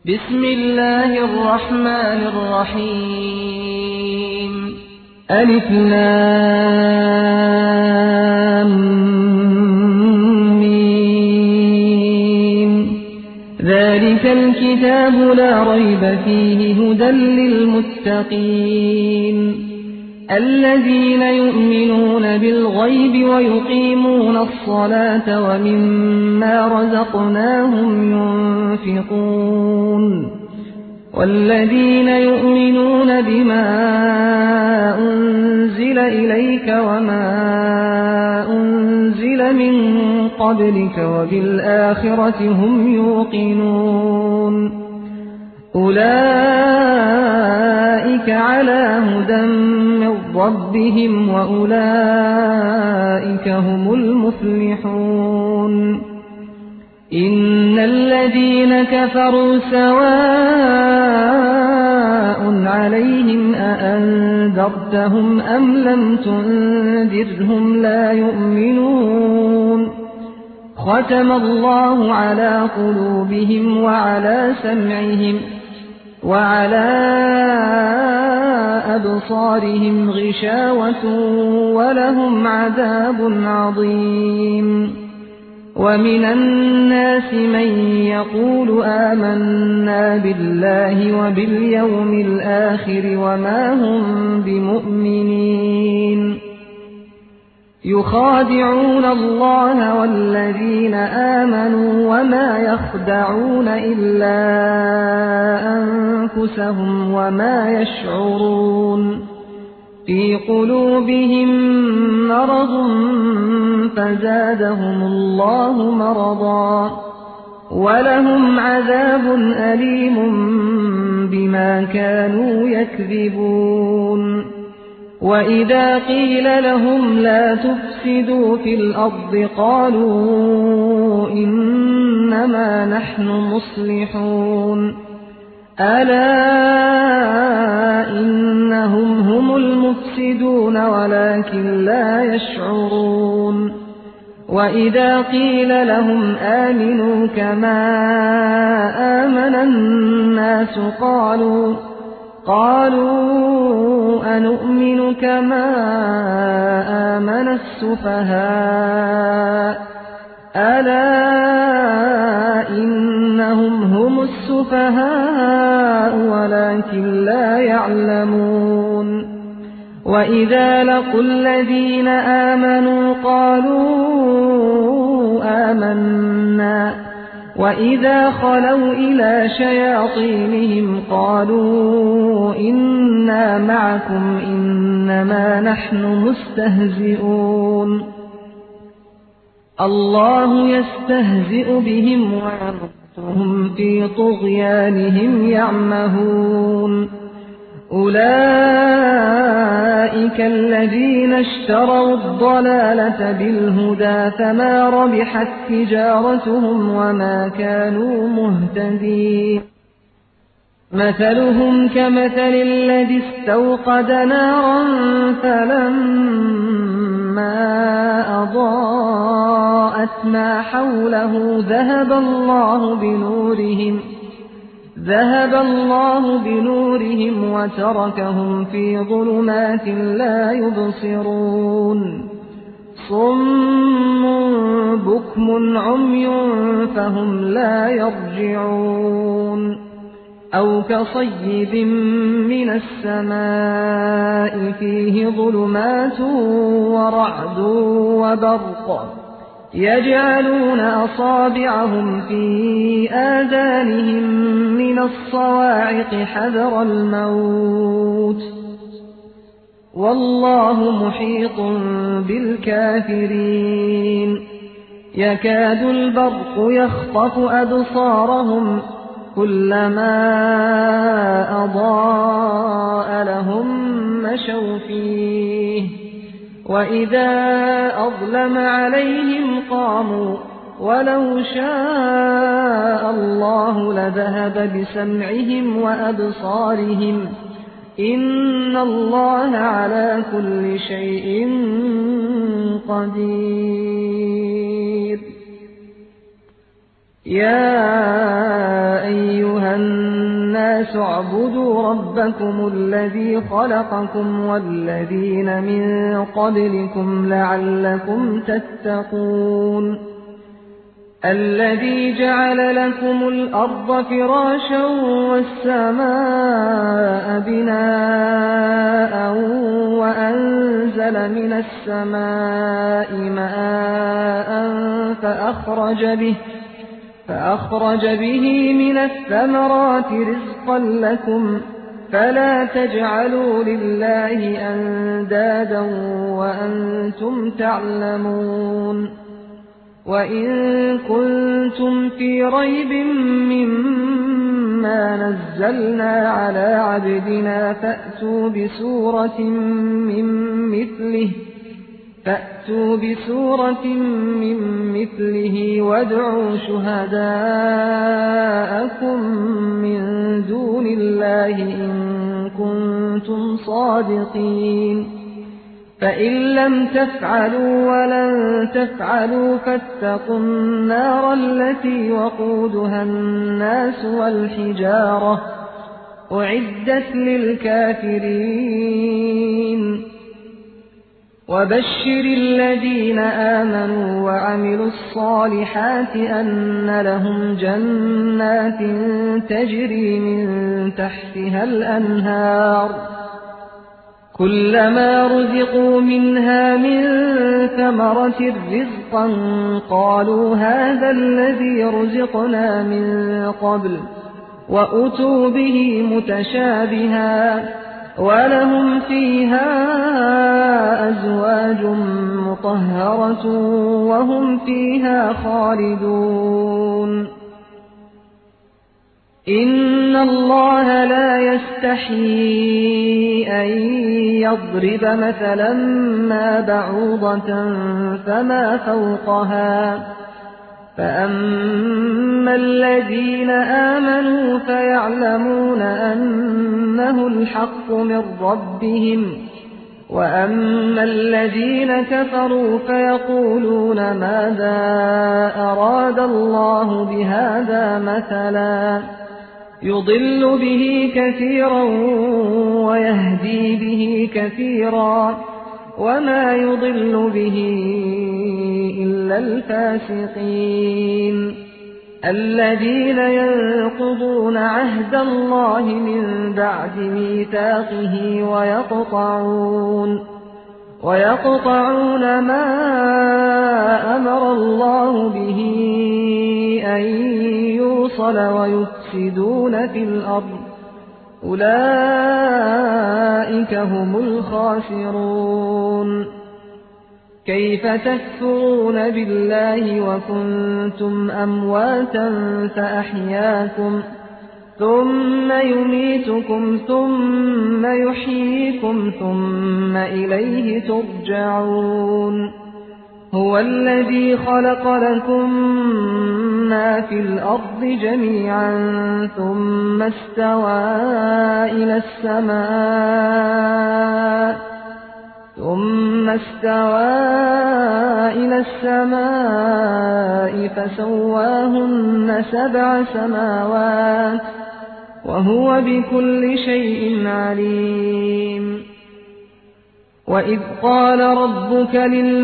بسم الله الرحمن الرحيم ألف لام ميم ذلك الكتاب لا ريب فيه هدى للمتقين الذين يؤمنون بالغيب ويقيمون الصلاة ومما رزقناهم ينفقون والذين يؤمنون بما أنزل إليك وما أنزل من قبلك وبالآخرة هم يوقنون أولئك على هدى من ربهم وأولئك هم المفلحون إن الذين كفروا سواء عليهم أأنذرتهم أم لم تنذرهم لا يؤمنون ختم الله على قلوبهم وعلى سمعهم وعلى أبصارهم غشاوة ولهم عذاب عظيم ومن الناس من يقول آمنا بالله وباليوم الآخر وما هم بمؤمنين يخادعون الله والذين آمنوا وما يخدعون إلا أنفسهم وما يشعرون في قلوبهم مرض فزادهم الله مرضا ولهم عذاب أليم بما كانوا يكذبون وإذا قيل لهم لا تفسدوا في الأرض قالوا إنما نحن مصلحون ألا إنهم هم المفسدون ولكن لا يشعرون وإذا قيل لهم آمنوا كما آمن الناس قالوا أنؤمن كما آمن السفهاء ألا إنهم هم السفهاء ولكن لا يعلمون وإذا لقوا الذين آمنوا قالوا آمنا وإذا خلوا إلى شياطينهم قالوا إنا معكم إنما نحن مستهزئون الله يستهزئ بهم ويمدهم في طغيانهم يعمهون أولئك الذين اشتروا الضلالة بالهدى فما ربحت تجارتهم وما كانوا مهتدين مثلهم كمثل الذي استوقد نارا فلما أضاءت ما حوله ذهب الله بنورهم وتركهم في ظلمات لا يبصرون صم بكم عمي فهم لا يرجعون أو كصيب من السماء فيه ظلمات ورعد وبرق يجعلون أصابعهم في آذانهم من الصواعق حذر الموت والله محيط بالكافرين يكاد البرق يخطف أبصارهم كلما أضاء لهم مشوا فيه وإذا أظلم عليهم قاموا ولو شاء الله لذهب بسمعهم وأبصارهم إن الله على كل شيء قدير يا أيها الناس تعبدوا ربكم الذي خلقكم والذين من قبلكم لعلكم تتقون الذي جعل لكم الأرض فراشا والسماء بناء وأنزل من السماء ماء فأخرج به من الثمرات رزقا لكم فلا تجعلوا لله أندادا وأنتم تعلمون وإن كنتم في ريب مما نزلنا على عبدنا فأتوا بسورة من مثله وادعوا شهداءكم من دون الله إن كنتم صادقين فإن لم تفعلوا ولن تفعلوا فاتقوا النار التي وقودها الناس والحجارة أعدت للكافرين وبشر الذين آمنوا وعملوا الصالحات أن لهم جنات تجري من تحتها الأنهار كلما رزقوا منها من ثمرة رزقا قالوا هذا الذي رزقنا من قبل وأتوا به متشابها ولهم فيها أزواج مطهرة وهم فيها خالدون إن الله لا يستحيي أن يضرب مثلا ما بعوضة فما فوقها فأما الذين آمنوا فيعلمون أنه الحق من ربهم وأما الذين كفروا فيقولون ماذا أراد الله بهذا مثلا يضل به كثيرا ويهدي به كثيرا وما يضل به إلا الفاسقين الذين ينقضون عهد الله من بعد ميثاقه ويقطعون ما أمر الله به أن يوصل ويفسدون في الأرض أولئك هم الخاسرون كيف تكفرون بالله وكنتم أمواتا فأحياكم ثم يميتكم ثم يحييكم ثم إليه ترجعون هو الذي خلق لكم ما في الأرض جميعا ثم استوى إلى السماء فسواهن 7 سماوات وهو بكل شيء عليم وإذ قال ربك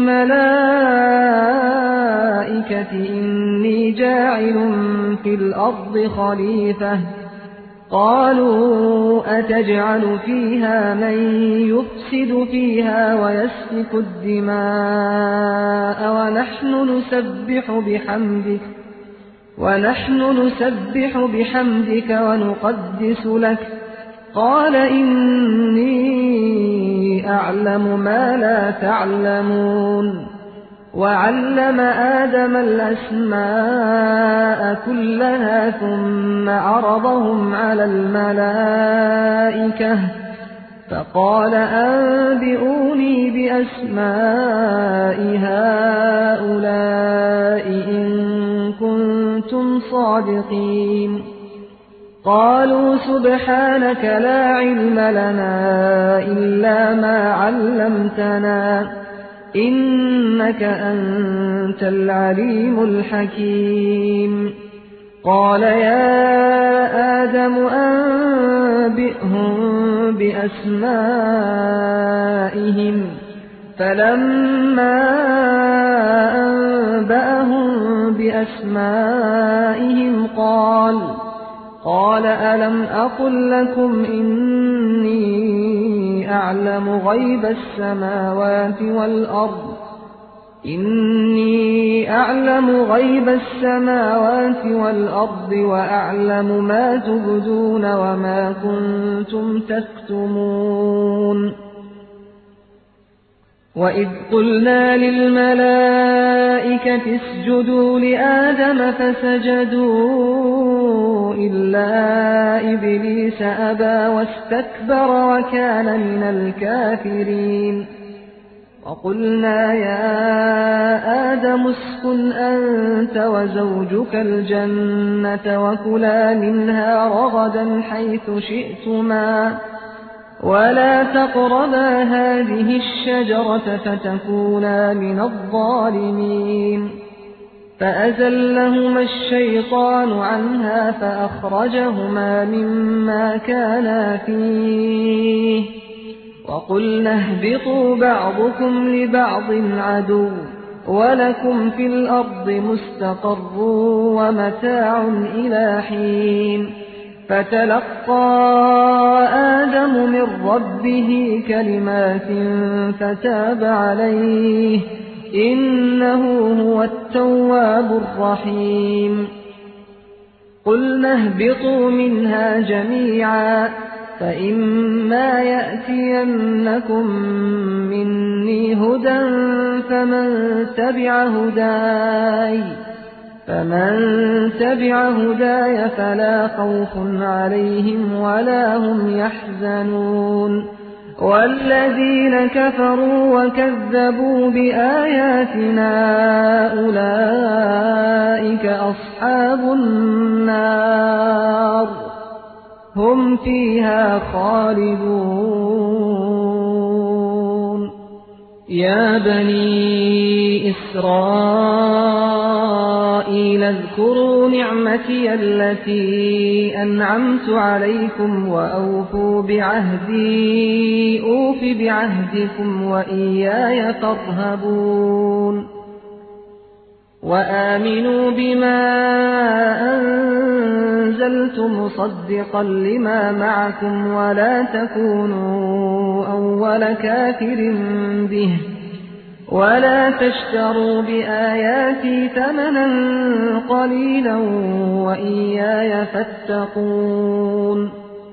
للملائكة إني جاعل في الأرض خليفة قالوا أتجعل فيها من يفسد فيها ويسفك الدماء ونحن نسبح بحمدك ونقدس لك قال إني أعلم ما لا تعلمون وعلم آدم الأسماء كلها ثم عرضهم على الملائكة فقال أنبئوني بأسماء هؤلاء إن كنتم صادقين قالوا سبحانك لا علم لنا إلا ما علمتنا إنك أنت العليم الحكيم قال يا آدم أنبئهم بأسمائهم فلما أنبأهم بأسمائهم قال ألم أقل لكم إني أعلم غيب السماوات والأرض وأعلم ما تبدون وما كنتم تكتمون وإذ قلنا للملائكة اسجدوا لآدم فسجدوا إلا إبليس أبى واستكبر وكان من الكافرين وقلنا يا آدم اسكن أنت وزوجك الجنة وكلا منها رغدا حيث شئتما ولا تقربا هذه الشجرة فتكونا من الظالمين فأزلهما الشيطان عنها فأخرجهما مما كانا فيه وقلنا اهبطوا بعضكم لبعض عدو ولكم في الأرض مستقر ومتاع إلى حين فتلقى آدم من ربه كلمات فتاب عليه إنه هو التواب الرحيم قلنا اهبطوا منها جميعا فإما يأتينكم مني هدى فمن تبع هداي فلا خوف عليهم ولا هم يحزنون والذين كفروا وكذبوا بآياتنا أولئك أصحاب النار هم فيها خالدون يا بني إسرائيل اذكروا نعمتي التي أنعمت عليكم وأوفوا بعهدي أوف بعهدكم وإياي فارهبون وآمنوا بما أنزلت مصدقا لما معكم ولا تكونوا أول كافر به ولا تشتروا بآياتي ثمنا قليلا وإياي فاتقون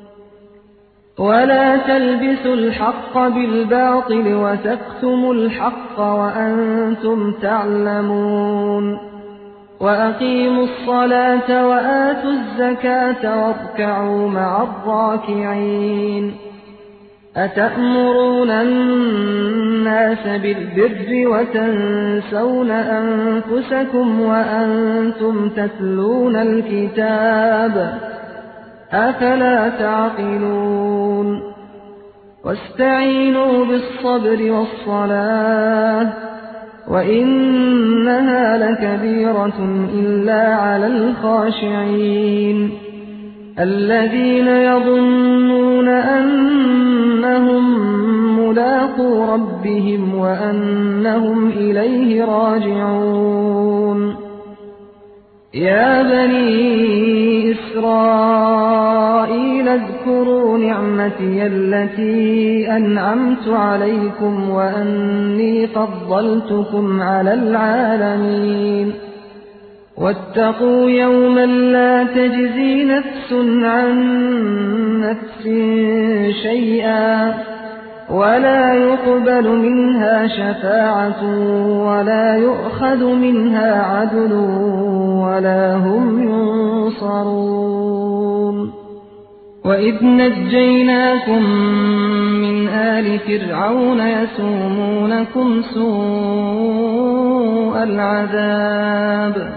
ولا تلبسوا الحق بالباطل وتكتموا الحق وأنتم تعلمون وأقيموا الصلاة وآتوا الزكاة واركعوا مع الراكعين أتأمرون الناس بالبر وتنسون أنفسكم وأنتم تتلون الكتاب أفلا تعقلون واستعينوا بالصبر والصلاة وإنها لكبيرة إلا على الخاشعين الذين يظنون أنهم ملاقو ربهم وأنهم إليه راجعون يا بني إسرائيل اذكروا نعمتي التي أنعمت عليكم وأني فضلتكم على العالمين واتقوا يوما لا تجزي نفس عن نفس شيئا ولا يقبل منها شفاعة ولا يؤخذ منها عدل ولا هم ينصرون وإذ نجيناكم من آل فرعون يسومونكم سوء العذاب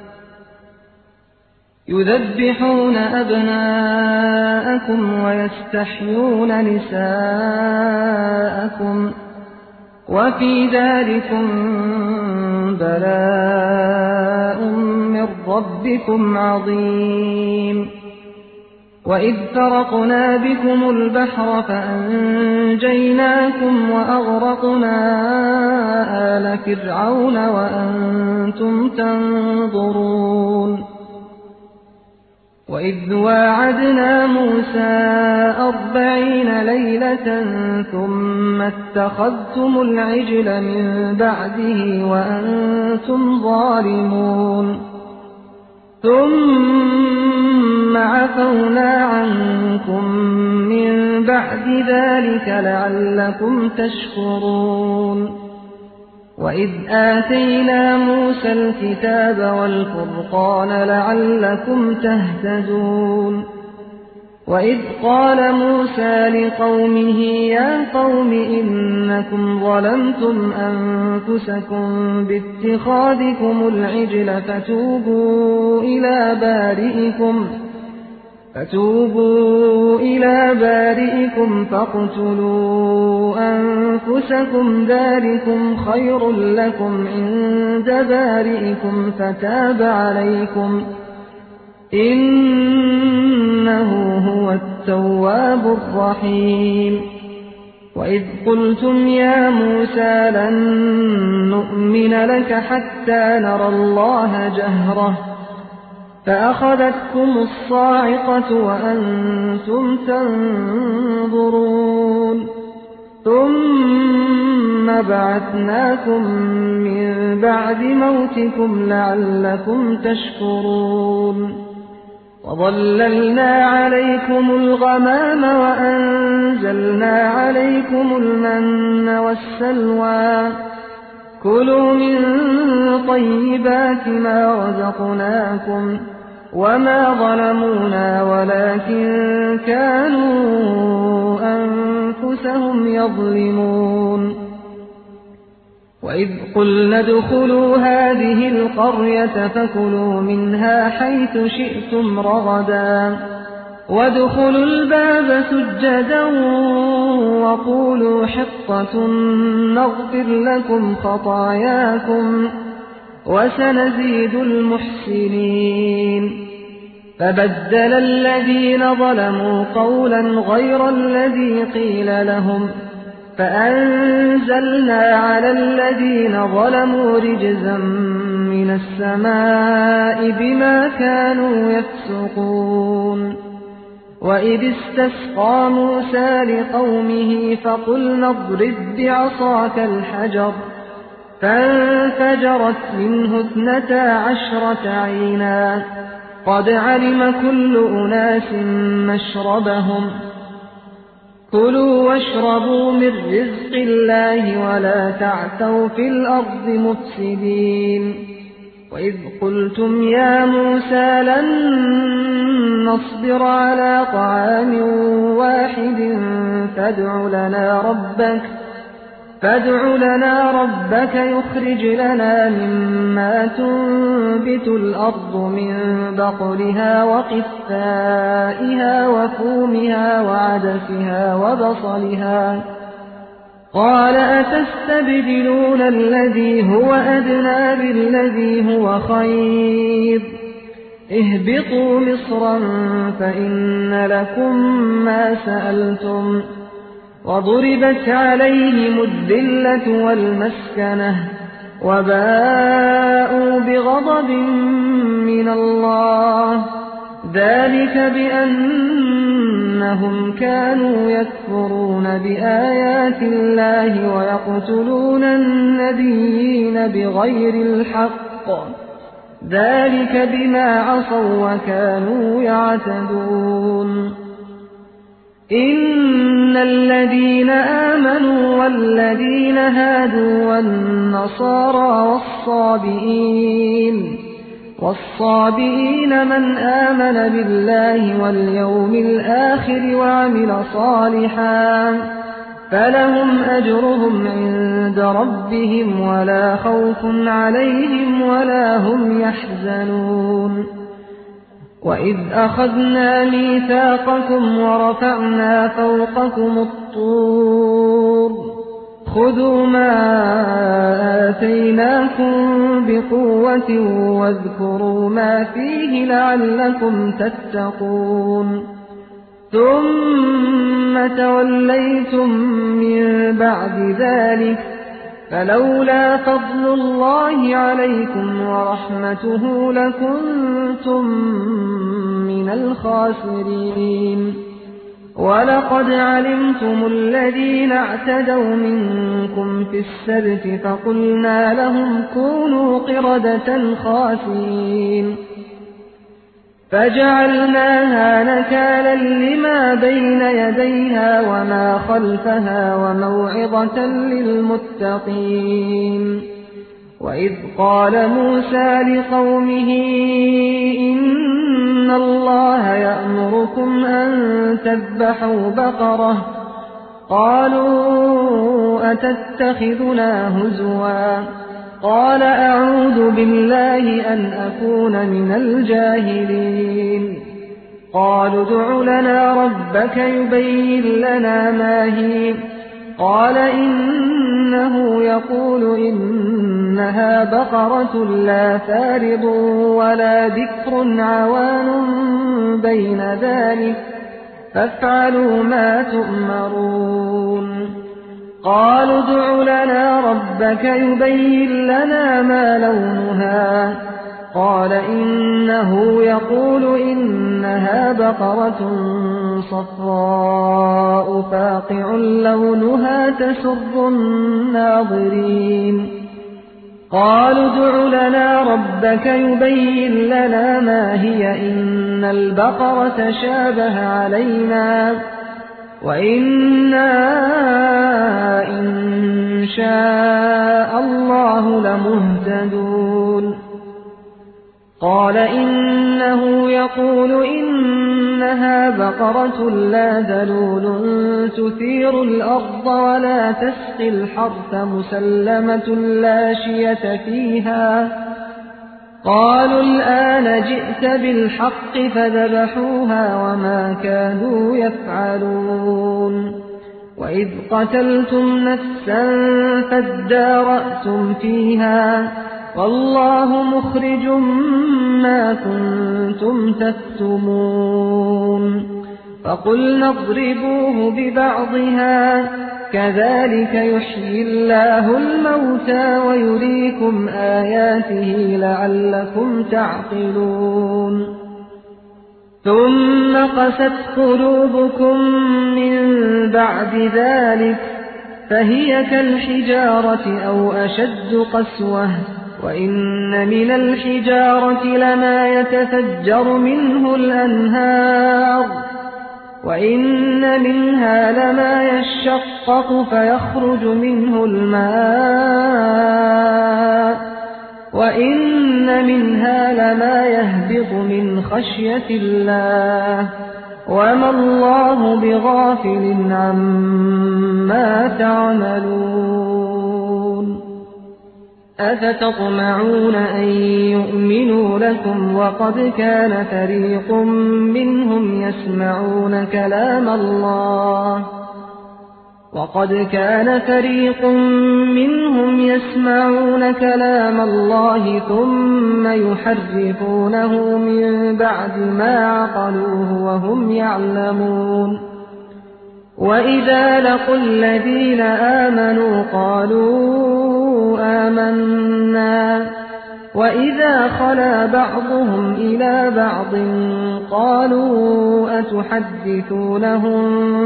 يذبحون أبناءكم ويستحيون نساءكم وفي ذلكم بلاء من ربكم عظيم وإذ فرقنا بكم البحر فأنجيناكم وأغرقنا آل فرعون وأنتم تنظرون وإذ واعدنا موسى 40 ليلة ثم اتخذتم العجل من بعده وأنتم ظالمون ثم عفونا عنكم من بعد ذلك لعلكم تشكرون وإذ آتينا موسى الكتاب والفرقان لعلكم تهتدون وإذ قال موسى لقومه يا قوم إنكم ظلمتم أنفسكم باتخاذكم العجل فتوبوا إلى بارئكم فاقتلوا أنفسكم ذلكم خير لكم عند بارئكم فتاب عليكم إنه هو التواب الرحيم وإذ قلتم يا موسى لن نؤمن لك حتى نرى الله جهرة فأخذتكم الصاعقة وأنتم تنظرون ثم بعثناكم من بعد موتكم لعلكم تشكرون وظللنا عليكم الغمام وأنزلنا عليكم المن والسلوى كلوا من طيبات ما رزقناكم وما ظلمونا ولكن كانوا أنفسهم يظلمون وإذ قلنا ادخلوا هذه القرية فكلوا منها حيث شئتم رغدا وادخلوا الباب سجدا وقولوا حطة نغفر لكم خطاياكم وسنزيد المحسنين فبدل الذين ظلموا قولا غير الذي قيل لهم فأنزلنا على الذين ظلموا رجزا من السماء بما كانوا يفسقون وإذ استسقى موسى لقومه فقلنا اضرب بعصاك الحجر فانفجرت منه 12 عينا قد علم كل أناس مشربهم كلوا واشربوا من رزق الله ولا تعثوا في الأرض مفسدين وإذ قلتم يا موسى لن نصبر على طعام واحد فادع لنا ربك يخرج لنا مما تنبت الأرض من بقلها وقثائها وفومها وعدسها وبصلها قال أتستبدلون الذي هو أدنى بالذي هو خير اهبطوا مصرا فإن لكم ما سألتم وضربت عليهم الذلة والمسكنة وباءوا بغضب من الله ذلك بأنهم كانوا يكفرون بآيات الله ويقتلون النبيين بغير الحق ذلك بما عصوا وكانوا يعتدون إن الذين آمنوا والذين هادوا والنصارى والصابئين من آمن بالله واليوم الآخر وعمل صالحا فلهم أجرهم عند ربهم ولا خوف عليهم ولا هم يحزنون وإذ أخذنا ميثاقكم ورفعنا فوقكم الطور خذوا ما آتيناكم بقوة واذكروا ما فيه لعلكم تتقون ثم توليتم من بعد ذلك فلولا فضل الله عليكم ورحمته لكنتم من الخاسرين. ولقد علمتم الذين اعتدوا منكم في السبت فقلنا لهم كونوا قردة خاسئين فجعلناها نكالا لما بين يديها وما خلفها وموعظة للمتقين. وإذ قال موسى لقومه إن الله يأمركم أن تذبحوا بقرة قالوا أتتخذنا هزوا قال أعوذ بالله أن أكون من الجاهلين. قالوا ادع لنا ربك يبين لنا ما هي قال إنه يقول إنها بقرة لا فارض ولا بكر عوان بين ذلك فافعلوا ما تؤمرون. قالوا ادع لنا ربك يبين لنا ما لونها قال إنه يقول إنها بقرة صفراء فاقع لونها تسر الناظرين. قالوا ادع لنا ربك يبين لنا ما هي إن البقرة شابه علينا وإنا إن شاء الله لمهتدون. قال إنه يقول إنها بقرة لا ذلول تثير الأرض ولا تسقي الحرث مسلمة لا شية فيها. قالوا الآن جئت بالحق فذبحوها وما كانوا يفعلون. وإذ قتلتم نفسا فادارأتم فيها والله مخرج ما كنتم تكتمون. فقلنا اضربوه ببعضها كذلك يحيي الله الموتى ويريكم آياته لعلكم تعقلون. ثم قست قلوبكم من بعد ذلك فهي كالحجارة أو أشد قسوة وإن من الحجارة لما يتفجر منه الأنهار وإن منها لما يشقق فيخرج منه الماء وإن منها لما يهبط من خشية الله وما الله بغافل عما تعملون. أفتطمعون أن يؤمنوا لكم وقد كان فريق منهم يسمعون كلام الله ثم يحرفونه من بعد ما عقلوه وهم يعلمون. وإذا لقوا الذين آمنوا قالوا آمنا وإذا خلا بعضهم إلى بعض قالوا أتحدثونهم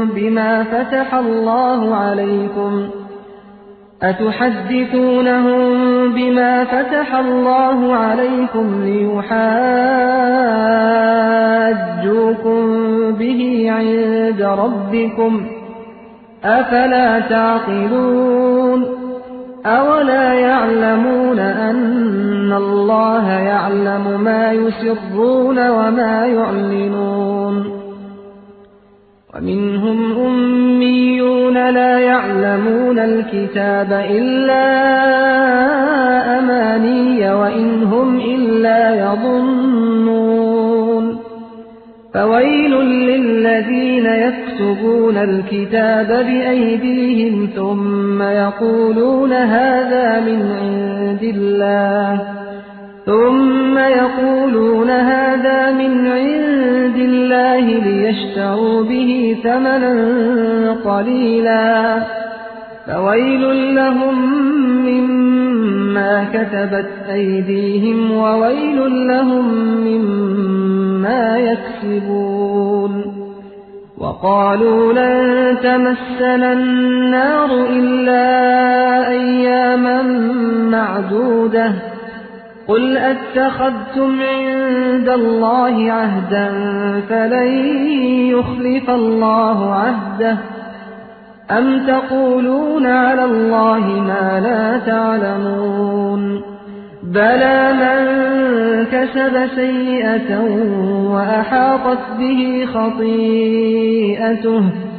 بما فتح الله عليكم ليحاجوكم به عند ربكم أفلا تعقلون. أولا يعلمون أن الله يعلم ما يسرون وما يعلنون. ومنهم أميون لا يعلمون الكتاب إلا أماني وإن هم إلا يظنون. فويل للذين يكتبون الكتاب بأيديهم ثم يقولون هذا من عند الله ثم يقولون هذا من عند الله ليشتروا به ثمنا قليلا فويل لهم مما كتبت أيديهم وويل لهم مما يكسبون وقالوا لن تمسنا النار إلا أياما معدودة قل أتخذتم عند الله عهدا فلن يخلف الله عهده أم تقولون على الله ما لا تعلمون بلى من كسب سيئة وأحاطت به خطيئته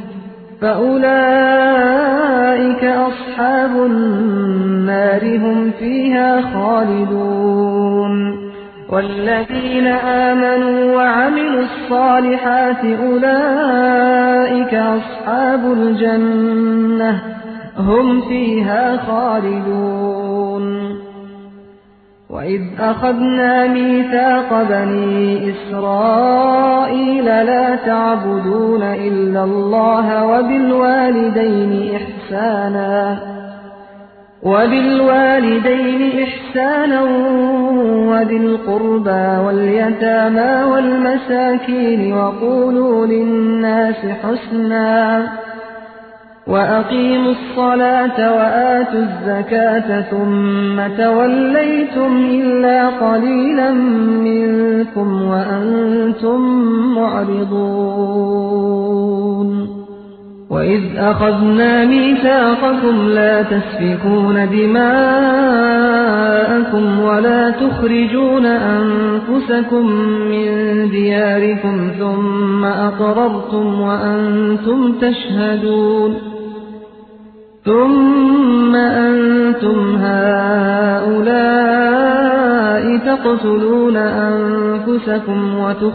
فأولئك أصحاب النار هم فيها خالدون والذين آمنوا وعملوا الصالحات أولئك أصحاب الجنة هم فيها خالدون وإذ أخذنا ميثاق بني إسرائيل لا تعبدون إلا الله وبالوالدين إحسانا وذي القربى واليتامى والمساكين وقولوا للناس حسنا وأقيموا الصلاة وآتوا الزكاة ثم توليتم إلا قليلا منكم وأنتم معرضون وإذ أخذنا ميثاقكم لا تسفكون دماءكم ولا تخرجون أنفسكم من دياركم ثم أقررتم وأنتم تشهدون ثم أنتم هؤلاء تقتلون أنفسكم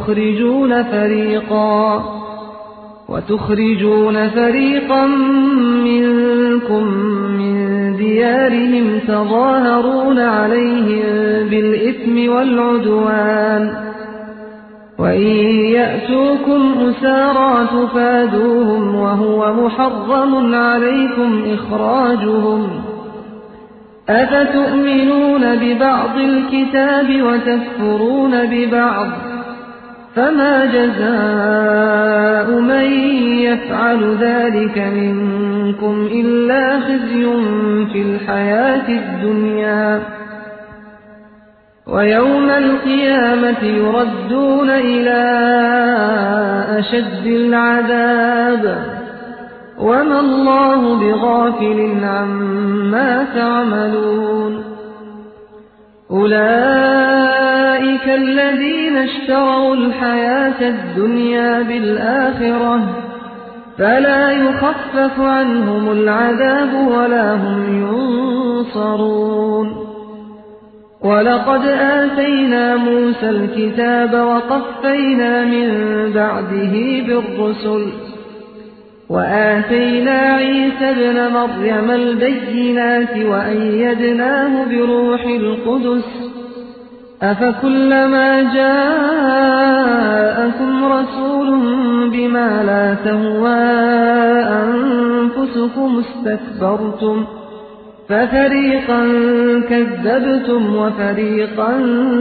وتخرجون فريقا منكم من ديارهم تظاهرون عليهم بالإثم والعدوان وإن يأتوكم أسارى تفادوهم وهو محرم عليكم إخراجهم أفتؤمنون ببعض الكتاب وتكفرون ببعض فما جزاء من يفعل ذلك منكم إلا خزي في الحياة الدنيا ويوم القيامة يردون إلى أشد العذاب وما الله بغافل عما تعملون أولئك الذين اشتروا الحياة الدنيا بالآخرة فلا يخفف عنهم العذاب ولا هم ينصرون ولقد آتينا موسى الكتاب وقفينا من بعده بالرسل وآتينا عيسى ابن مريم البينات وأيدناه بروح القدس أفكلما جاءكم رسول بما لا تهوى أنفسكم استكبرتم ففريقا كذبتم وفريقا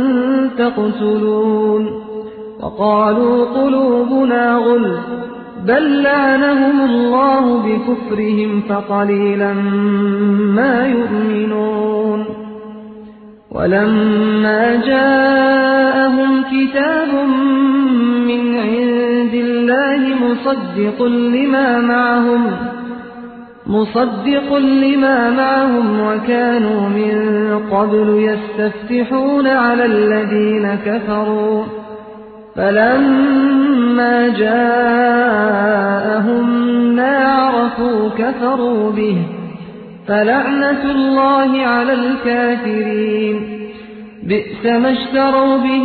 تقتلون وقالوا قلوبنا غلف بل لعنهم الله بكفرهم فقليلا ما يؤمنون ولما جاءهم كتاب من عند الله مصدق لما معهم وكانوا من قبل يستفتحون على الذين كفروا فلما جاءهم ما عرفوا كفروا به فلعنة الله على الكافرين بئس ما اشتروا به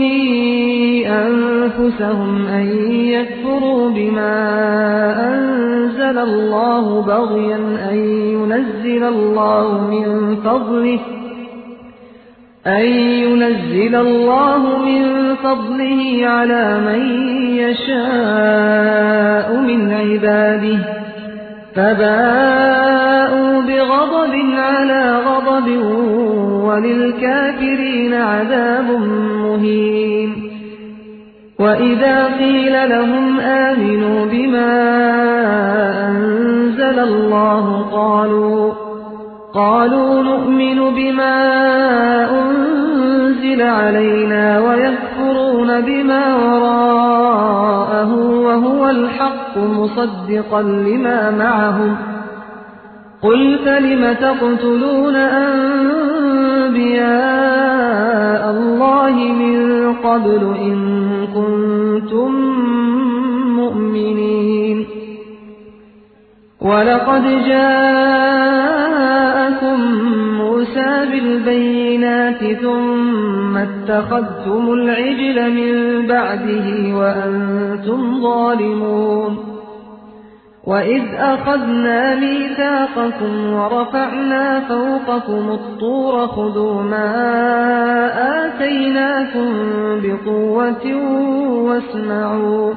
أنفسهم أن يكفروا بما أنزل الله بغيا أن ينزل الله من فضله أن ينزل الله من فضله على من يشاء من عباده، فباءوا بغضب على غضب وللكافرين عذاب مهين. وإذا قيل لهم آمنوا بما أنزل الله قالوا نؤمن بما أنزل علينا ويكفرون بما وراءه وهو الحق مصدقا لما معهم. قل فلم تقتلون أنبياء الله من قبل إن كنتم مؤمنين؟ ولقد جاءكم موسى بالبينات ثم اتخذتم العجل من بعده وأنتم ظالمون. وإذ أخذنا ميثاقكم ورفعنا فوقكم الطور خذوا ما آتيناكم بقوة واسمعوا.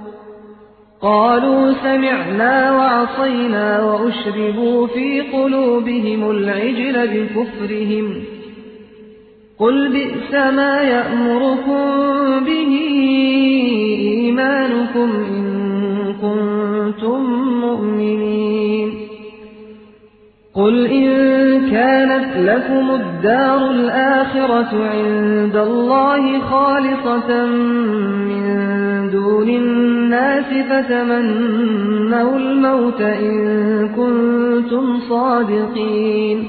قالوا سمعنا وعصينا وأشربوا في قلوبهم العجل بكفرهم. قل بئس ما يأمركم به إيمانكم إن كنتم مؤمنين. قل إن كانت لكم الدار الآخرة عند الله خالصة من دون الناس فتمنوا الموت إن كنتم صادقين.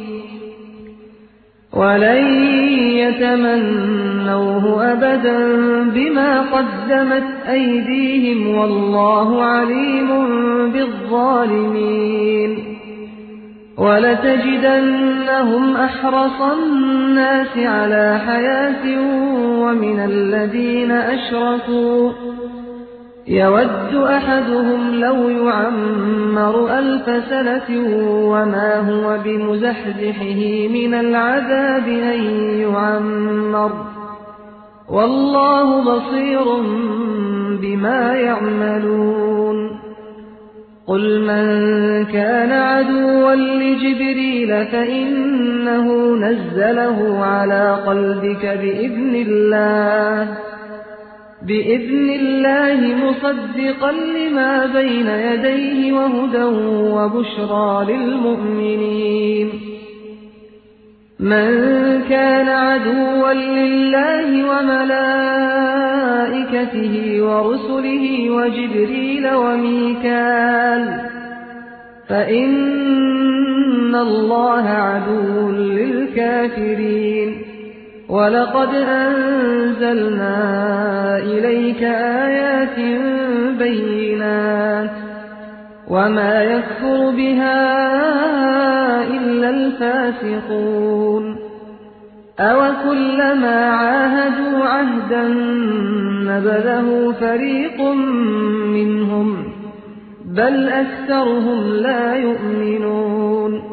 ولن يتمنوه أبدا بما قدمت أيديهم والله عليم بالظالمين. ولتجدنهم أحرص الناس على حياة ومن الذين أشركوا يود أحدهم لو يعمر 1000 سنة وما هو بمزحزحه من العذاب أن يعمر والله بصير بما يعملون. قل من كان عدوا لجبريل فإنه نزله على قلبك بإذن الله مصدقا لما بين يديه وهدى وبشرى للمؤمنين. من كان عدوا لله وملائكته ورسله وجبريل وميكال فإن الله عدو للكافرين. ولقد أنزلنا إليك آيات بينات وما يكفر بها إلا الفاسقون. أوكلما عاهدوا عهدا نبذه فريق منهم بل أكثرهم لا يؤمنون.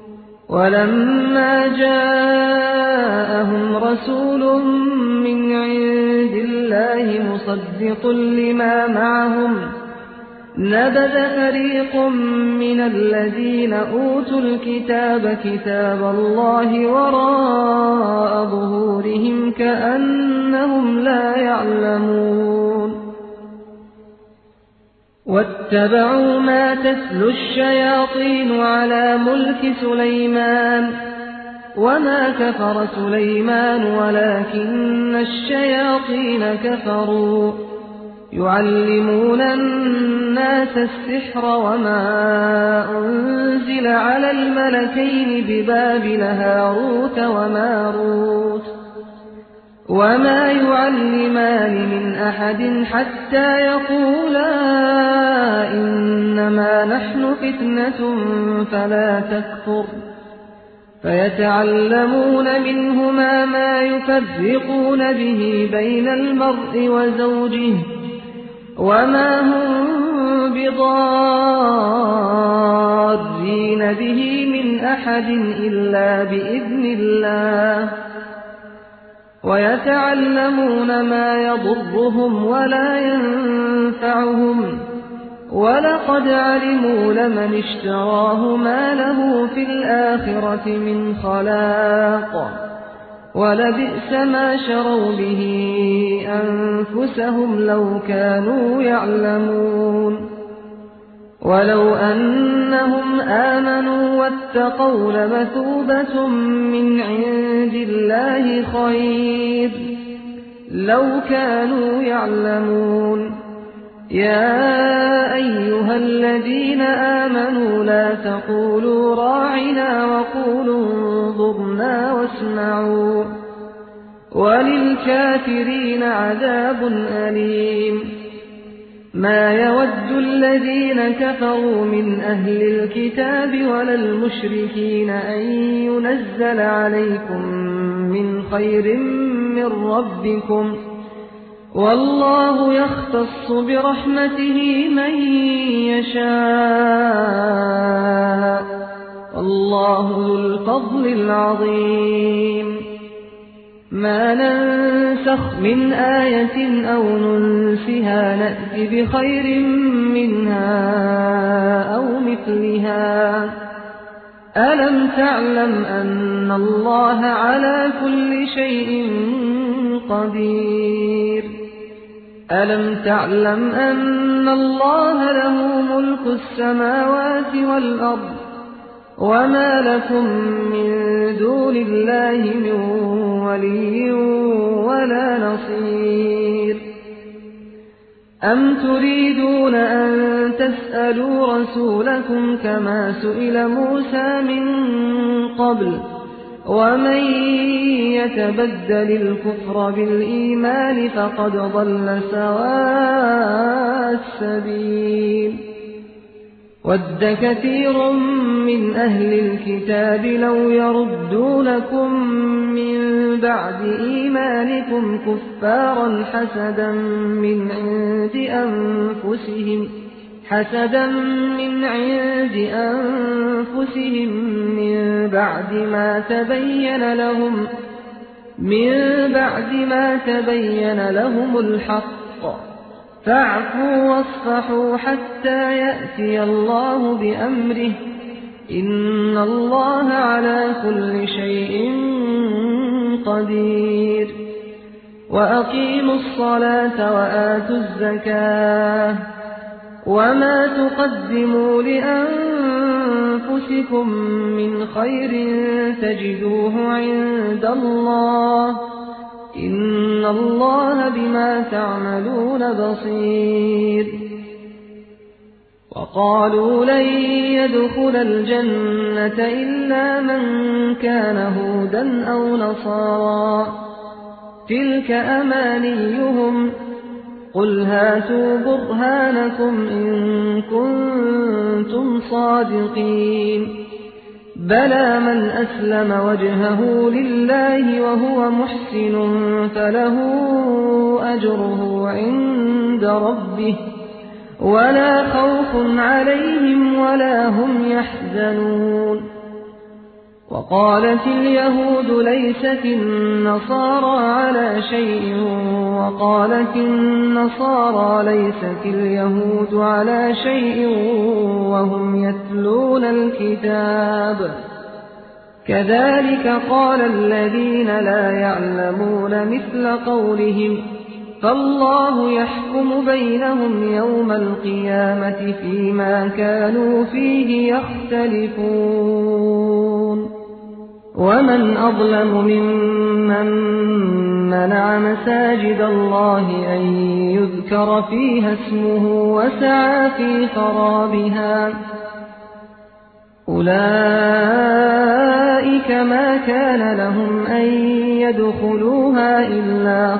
ولما جاءهم رسول من عند الله مصدق لما معهم نبذ فريق من الذين أوتوا الكتاب كتاب الله وراء ظهورهم كأنهم لا يعلمون. واتبعوا ما تتلو الشياطين على ملك سليمان وما كفر سليمان ولكن الشياطين كفروا يعلمون الناس السحر وما أنزل على الملكين ببابل هاروت وماروت وما يعلمان من أحد حتى يقولا إنما نحن فتنة فلا تكفر فيتعلمون منهما ما يفرقون به بين المرء وزوجه وما هم بضارين به من أحد إلا بإذن الله ويتعلمون ما يضرهم ولا ينفعهم ولقد علموا لمن اشتراه ما له في الآخرة من خلاق ولبئس ما شروا به أنفسهم لو كانوا يعلمون ولو أنهم آمنوا واتقوا لمثوبة من عند الله خير لو كانوا يعلمون يا أيها الذين آمنوا لا تقولوا راعنا وقولوا انظرنا واسمعوا وللكافرين عذاب أليم ما يود الذين كفروا من أهل الكتاب ولا المشركين أن ينزل عليكم من خير من ربكم والله يختص برحمته من يشاء والله ذو الفضل العظيم ما ننسخ من آية أو ننسها نأت بخير منها أو مثلها ألم تعلم أن الله على كل شيء قدير ألم تعلم أن الله له ملك السماوات والأرض وما لكم من دون الله من ولي ولا نصير أم تريدون أن تسألوا رسولكم كما سئل موسى من قبل ومن يتبدل الكفر بالإيمان فقد ضل سواء السبيل ود كثير من أهل الكتاب لو يردونكم من بعد إيمانكم كفارا حسدا من عند أنفسهم من بعد ما تبين لهم الحق فاعفوا واصفحوا حتى يأتي الله بأمره إن الله على كل شيء قدير وأقيموا الصلاة وآتوا الزكاة وما تقدموا لأنفسكم من خير تجدوه عند الله إن الله بما تعملون بصير وقالوا لن يدخل الجنة إلا من كان هودا أو نصارى تلك أمانيهم قل هاتوا برهانكم إن كنتم صادقين بلى من أسلم وجهه لله وهو محسن فله أجره عند ربه ولا خوف عليهم ولا هم يحزنون وقالت اليهود ليست النصارى على شيء وقالت النصارى ليست اليهود على شيء وهم يتلون الكتاب كذلك قال الذين لا يعلمون مثل قولهم فالله يحكم بينهم يوم القيامة فيما كانوا فيه يختلفون ومن أظلم ممن منع مساجد الله أن يذكر فيها اسمه وسعى في خرابها أولئك ما كان لهم أن يدخلوها إلا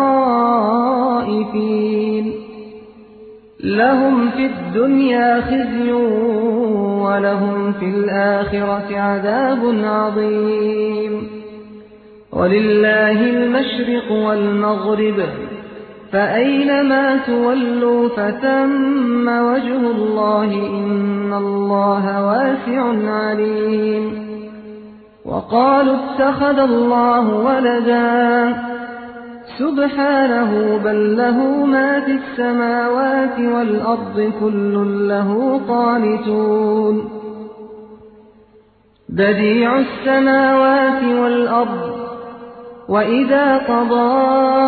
خائفين لهم في الدنيا خزي ولهم في الآخرة عذاب عظيم ولله المشرق والمغرب فأينما تولوا فثم وجه الله إن الله واسع عليم وقالوا اتخذ الله ولدا سبحانه بل له ما في السماوات والأرض كل له قانتون بديع السماوات والأرض وإذا قضى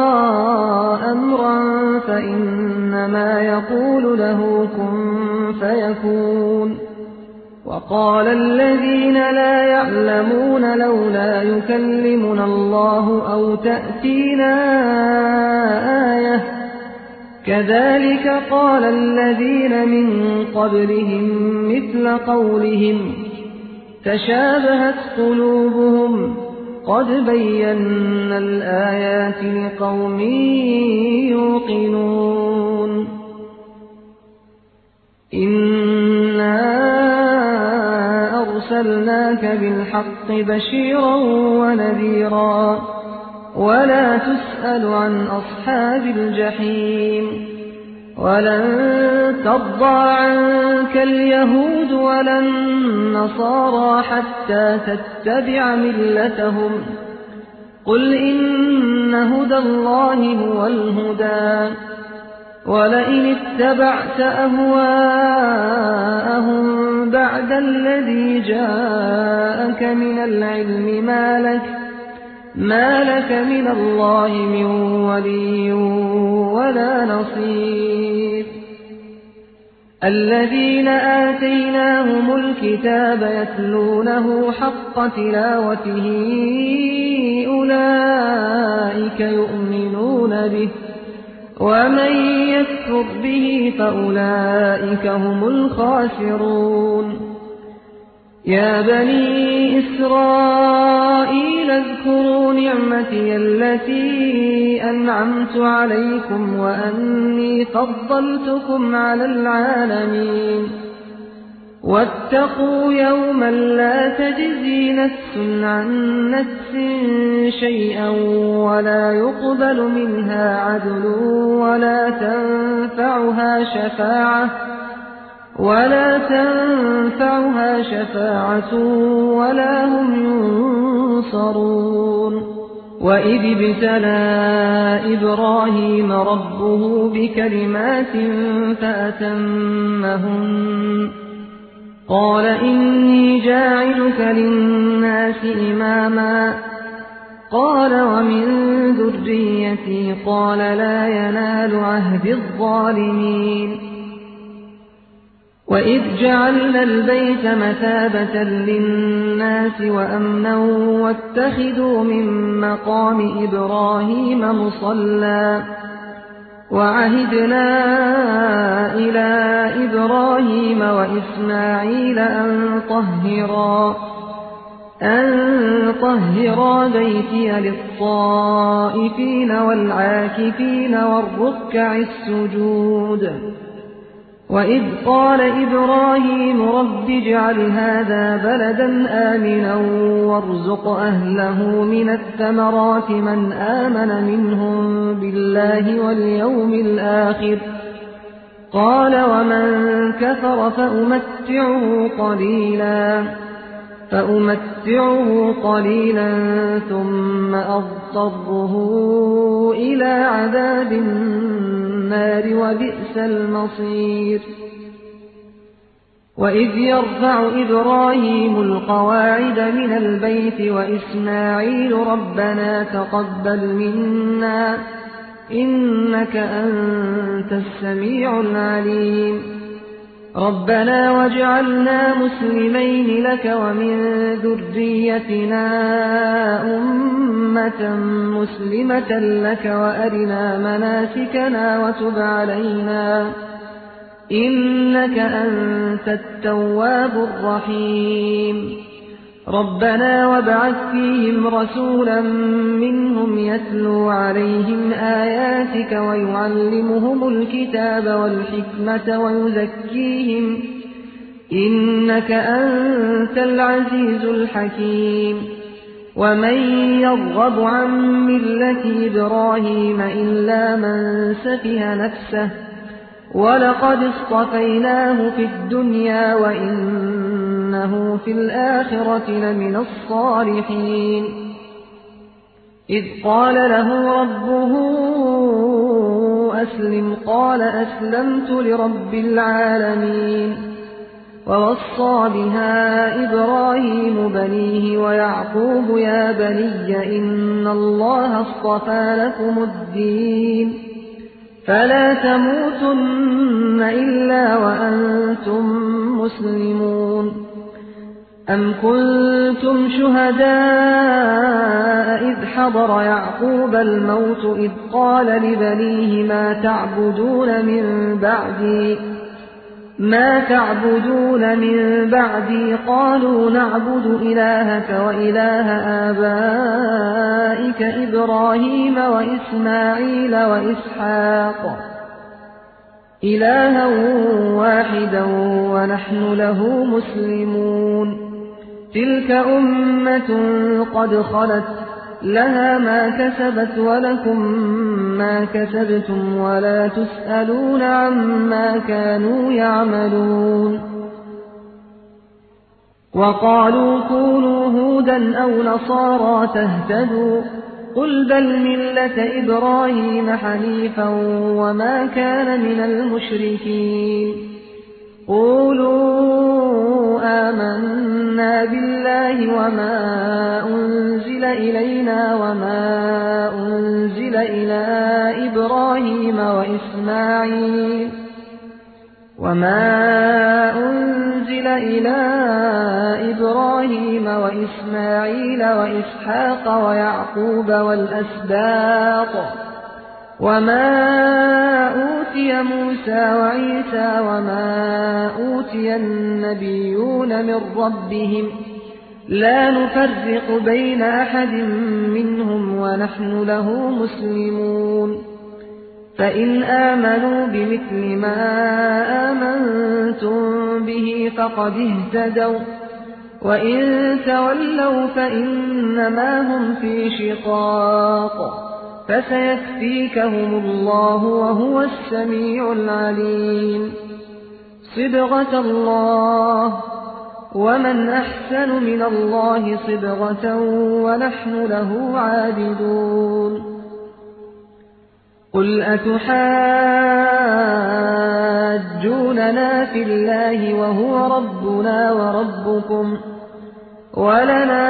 أمرا فإنما يقول له كن فيكون وقال الذين لا يعلمون لولا يكلمنا الله أو تأتينا آية كذلك قال الذين من قبلهم مثل قولهم تشابهت قلوبهم قد بينا الآيات لقوم يوقنون إنا أرسلناك بالحق بشيرا ونذيرا ولا تسأل عن أصحاب الجحيم ولن ترضى عنك اليهود ولا النصارى حتى تتبع ملتهم قل إن هدى الله هو الهدى ولئن اتبعت أهواءهم بعد الذي جاءك من العلم ما لك من الله من ولي ولا نصير الذين آتيناهم الكتاب يتلونه حق تلاوته أولئك يؤمنون به ومن يكفر به فأولئك هم الخاسرون يا بني إسرائيل اذكروا نعمتي التي أنعمت عليكم وأني فضلتكم على العالمين واتقوا يوما لا تجزي نفس عن نفس شيئا ولا يقبل منها عدل ولا تنفعها شفاعة ولا هم ينصرون وإذ ابتلى إبراهيم ربه بكلمات فأتمهن قال إني جاعلك للناس إماما قال ومن ذريتي قال لا ينال عهد الظالمين وإذ جعلنا البيت مثابة للناس وأمنا واتخذوا من مقام إبراهيم مصلى وعهدنا إلى إبراهيم وإسماعيل أن طهرا بيتي للطائفين والعاكفين والركع السجود وإذ قال إبراهيم رب اجعل هذا بلدا آمنا وارزق أهله من الثمرات من آمن منهم بالله واليوم الآخر قال ومن كفر فأمتعه قليلا ثم أضطره إلى عذاب النار وبئس المصير وإذ يرفع إبراهيم القواعد من البيت وإسماعيل ربنا تقبل منا إنك أنت السميع العليم ربنا واجعلنا مسلمين لك ومن ذريتنا أمة مسلمة لك وأرنا مناسكنا وتب علينا إنك أنت التواب الرحيم ربنا وابعث فيهم رسولا منهم يتلو عليهم آياتك ويعلمهم الكتاب والحكمة ويزكيهم إنك أنت العزيز الحكيم ومن يرغب عن ملة إبراهيم إلا من سفه نفسه ولقد اصطفيناه في الدنيا وإنه في الآخرة لمن الصالحين إذ قال له ربه أسلم قال أسلمت لرب العالمين ووصى بها إبراهيم بنيه ويعقوب يا بني إن الله اصطفى لكم الدين فلا تموتن إلا وأنتم مسلمون أم كنتم شهداء إذ حضر يعقوب الموت إذ قال لبنيه ما تعبدون من بعدي قالوا نعبد إلهك وإله آبائك إبراهيم وإسماعيل وإسحاق إلها واحدا ونحن له مسلمون تلك أمة قد خلت لها ما كسبت ولكم ما كسبتم ولا تسألون عما كانوا يعملون وقالوا كونوا هودا أو نصارى تهتدوا قل بل ملة إبراهيم حنيفا وما كان من المشركين قولوا آمنا بالله وما أنزل إلينا وما أنزل إلى إبراهيم وإسماعيل وإسحاق ويعقوب والأسباط وما أوتي موسى وعيسى وما أوتي النبيون من ربهم لا نفرق بين أحد منهم ونحن له مسلمون فإن آمنوا بمثل ما آمنتم به فقد اهتدوا وإن تولوا فإنما هم في شقاق فسيكفيكهم الله وهو السميع العليم صبغة الله ومن أحسن من الله صبغة ونحن له عابدون قل أتحاجوننا في الله وهو ربنا وربكم ولنا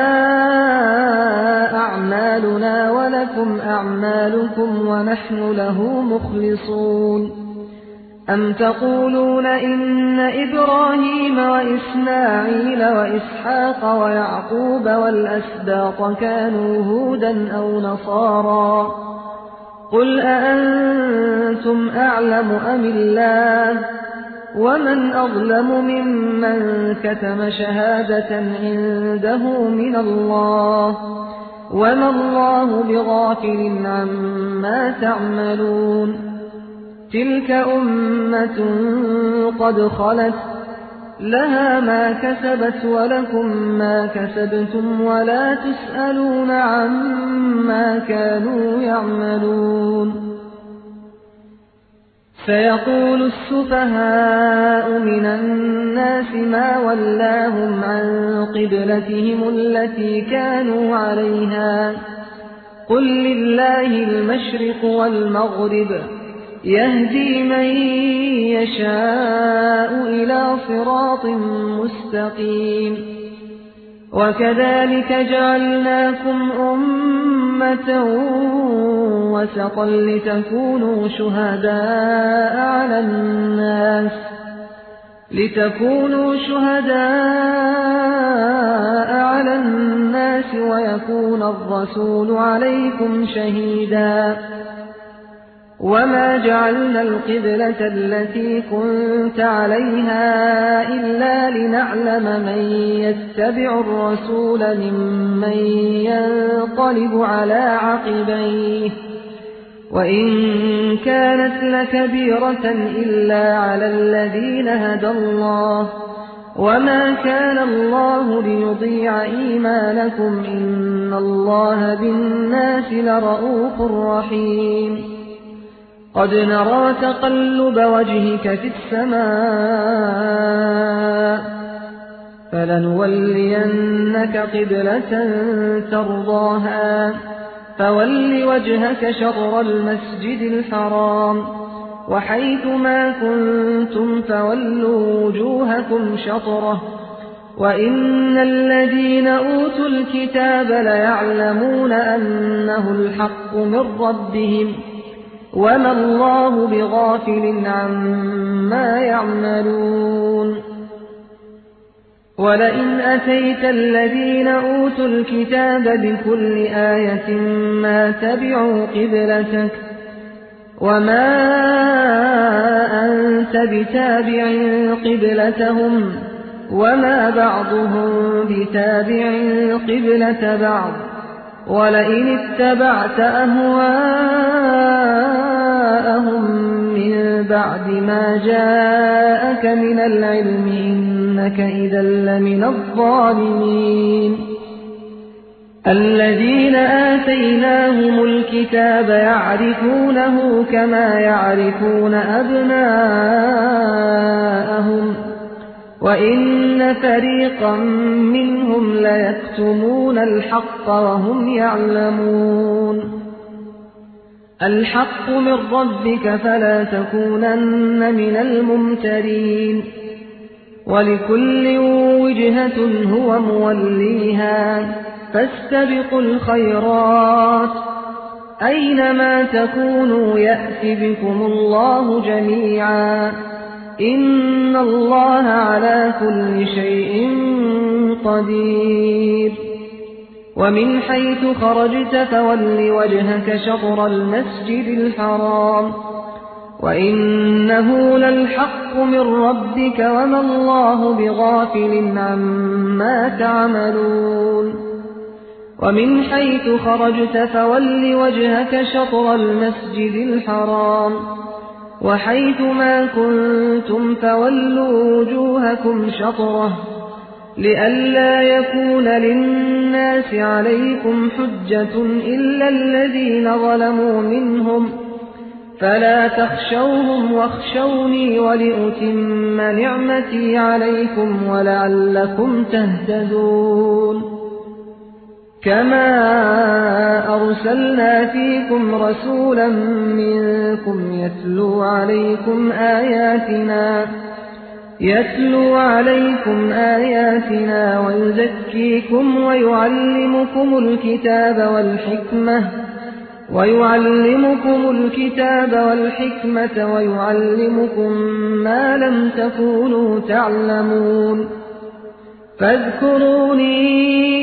أعمالنا ولكم أعمالكم ونحن له مخلصون أم تقولون إن إبراهيم وإسماعيل وإسحاق ويعقوب والأسباط كانوا هودا أو نصارى قل أأنتم أعلم أم الله ومن أظلم ممن كتم شهادة عنده من الله وما الله بغافل عما تعملون تلك أمة قد خلت لها ما كسبت ولكم ما كسبتم ولا تسألون عما كانوا يعملون سيقول السفهاء من الناس ما ولاهم عن قبلتهم التي كانوا عليها قل لله المشرق والمغرب يهدي من يشاء إلى صراط مستقيم وكذلك جعلناكم أمة وسطا لتكونوا شهداء على الناس ويكون الرسول عليكم شهيدا وما جعلنا القبلة التي كنت عليها إلا لنعلم من يتبع الرسول ممن ينقلب على عقبيه وإن كانت لكبيرة إلا على الذين هدى الله وما كان الله ليضيع إيمانكم إن الله بالناس لرءوف رحيم قد نرى تقلب وجهك في السماء فلنولينك قبلة ترضاها فول وجهك شطر المسجد الحرام وحيث ما كنتم فولوا وجوهكم شطره وإن الذين أوتوا الكتاب ليعلمون أنه الحق من ربهم وما الله بغافل عما يعملون ولئن أتيت الذين أوتوا الكتاب بكل آية ما تبعوا قبلتك وما أنت بتابع قبلتهم وما بعضهم بتابع قبلة بعض ولئن اتبعت أهواءهم من بعد ما جاءك من العلم إنك إذا لمن الظالمين الذين آتيناهم الكتاب يعرفونه كما يعرفون أبناءهم وإن فريقا منهم ليكتمون الحق وهم يعلمون الحق من ربك فلا تكونن من الممترين ولكل وجهة هو موليها فاستبقوا الخيرات أينما تكونوا يأت بكم الله جميعا إن الله على كل شيء قدير ومن حيث خرجت فول وجهك شطر المسجد الحرام وإنه للحق من ربك وما الله بغافل عما تعملون ومن حيث خرجت فول وجهك شطر المسجد الحرام وحيث ما كنتم فولوا وجوهكم شطره لئلا يكون للناس عليكم حجة إلا الذين ظلموا منهم فلا تخشوهم واخشوني ولأتم نعمتي عليكم ولعلكم تهتدون كما أرسلنا فيكم رسولا منكم يتلو عليكم آياتنا ويزكيكم ويعلمكم الكتاب والحكمة ويعلمكم ما لم تكونوا تعلمون فاذكروني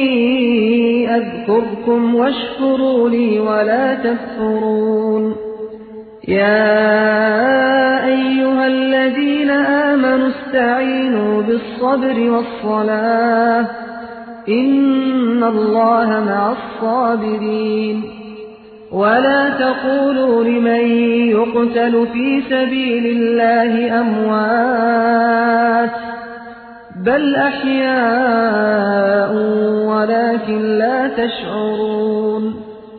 أذكركم واشكروا لي ولا تكفرون يا أيها الذين آمنوا استعينوا بالصبر والصلاة إن الله مع الصابرين ولا تقولوا لمن يقتل في سبيل الله أموات بل أحياء ولكن لا تشعرون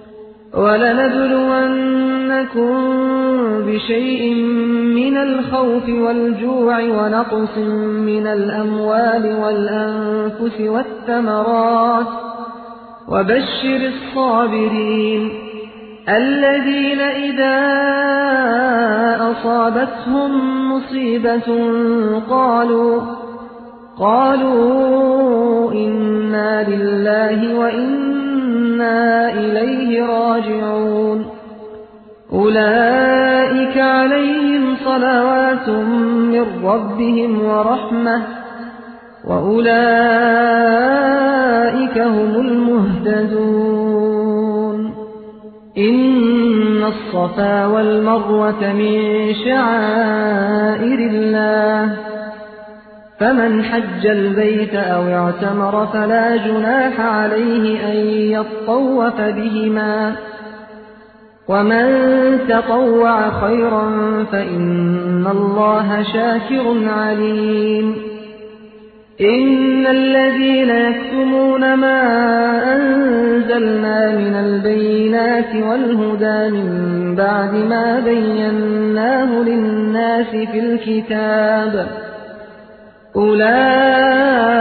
ولنبلونكم بشيء من الخوف والجوع ونقص من الأموال والأنفس والثمرات وبشر الصابرين الذين إذا أصابتهم مصيبة قالوا إنا لله وإنا إليه راجعون أولئك عليهم صلوات من ربهم ورحمة وأولئك هم المهتدون إن الصفا والمروة من شعائر الله فمن حج البيت أو اعتمر فلا جناح عليه أن يطوف بهما ومن تطوع خيرا فإن الله شاكر عليم إن الذين يكتمون ما أنزلنا من البينات والهدى من بعد ما بيناه للناس في الكتاب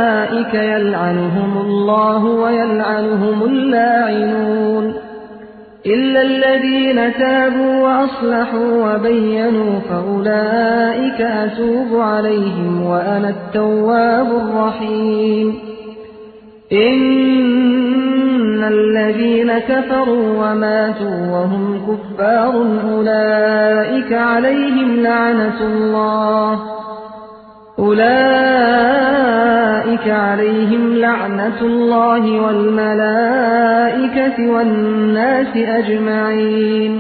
أولئك يلعنهم الله ويلعنهم اللاعنون إلا الذين تابوا وأصلحوا وبينوا فأولئك أتوب عليهم وأنا التواب الرحيم. إن الذين كفروا وماتوا وهم كفار أولئك عليهم لعنة الله والملائكة والناس أجمعين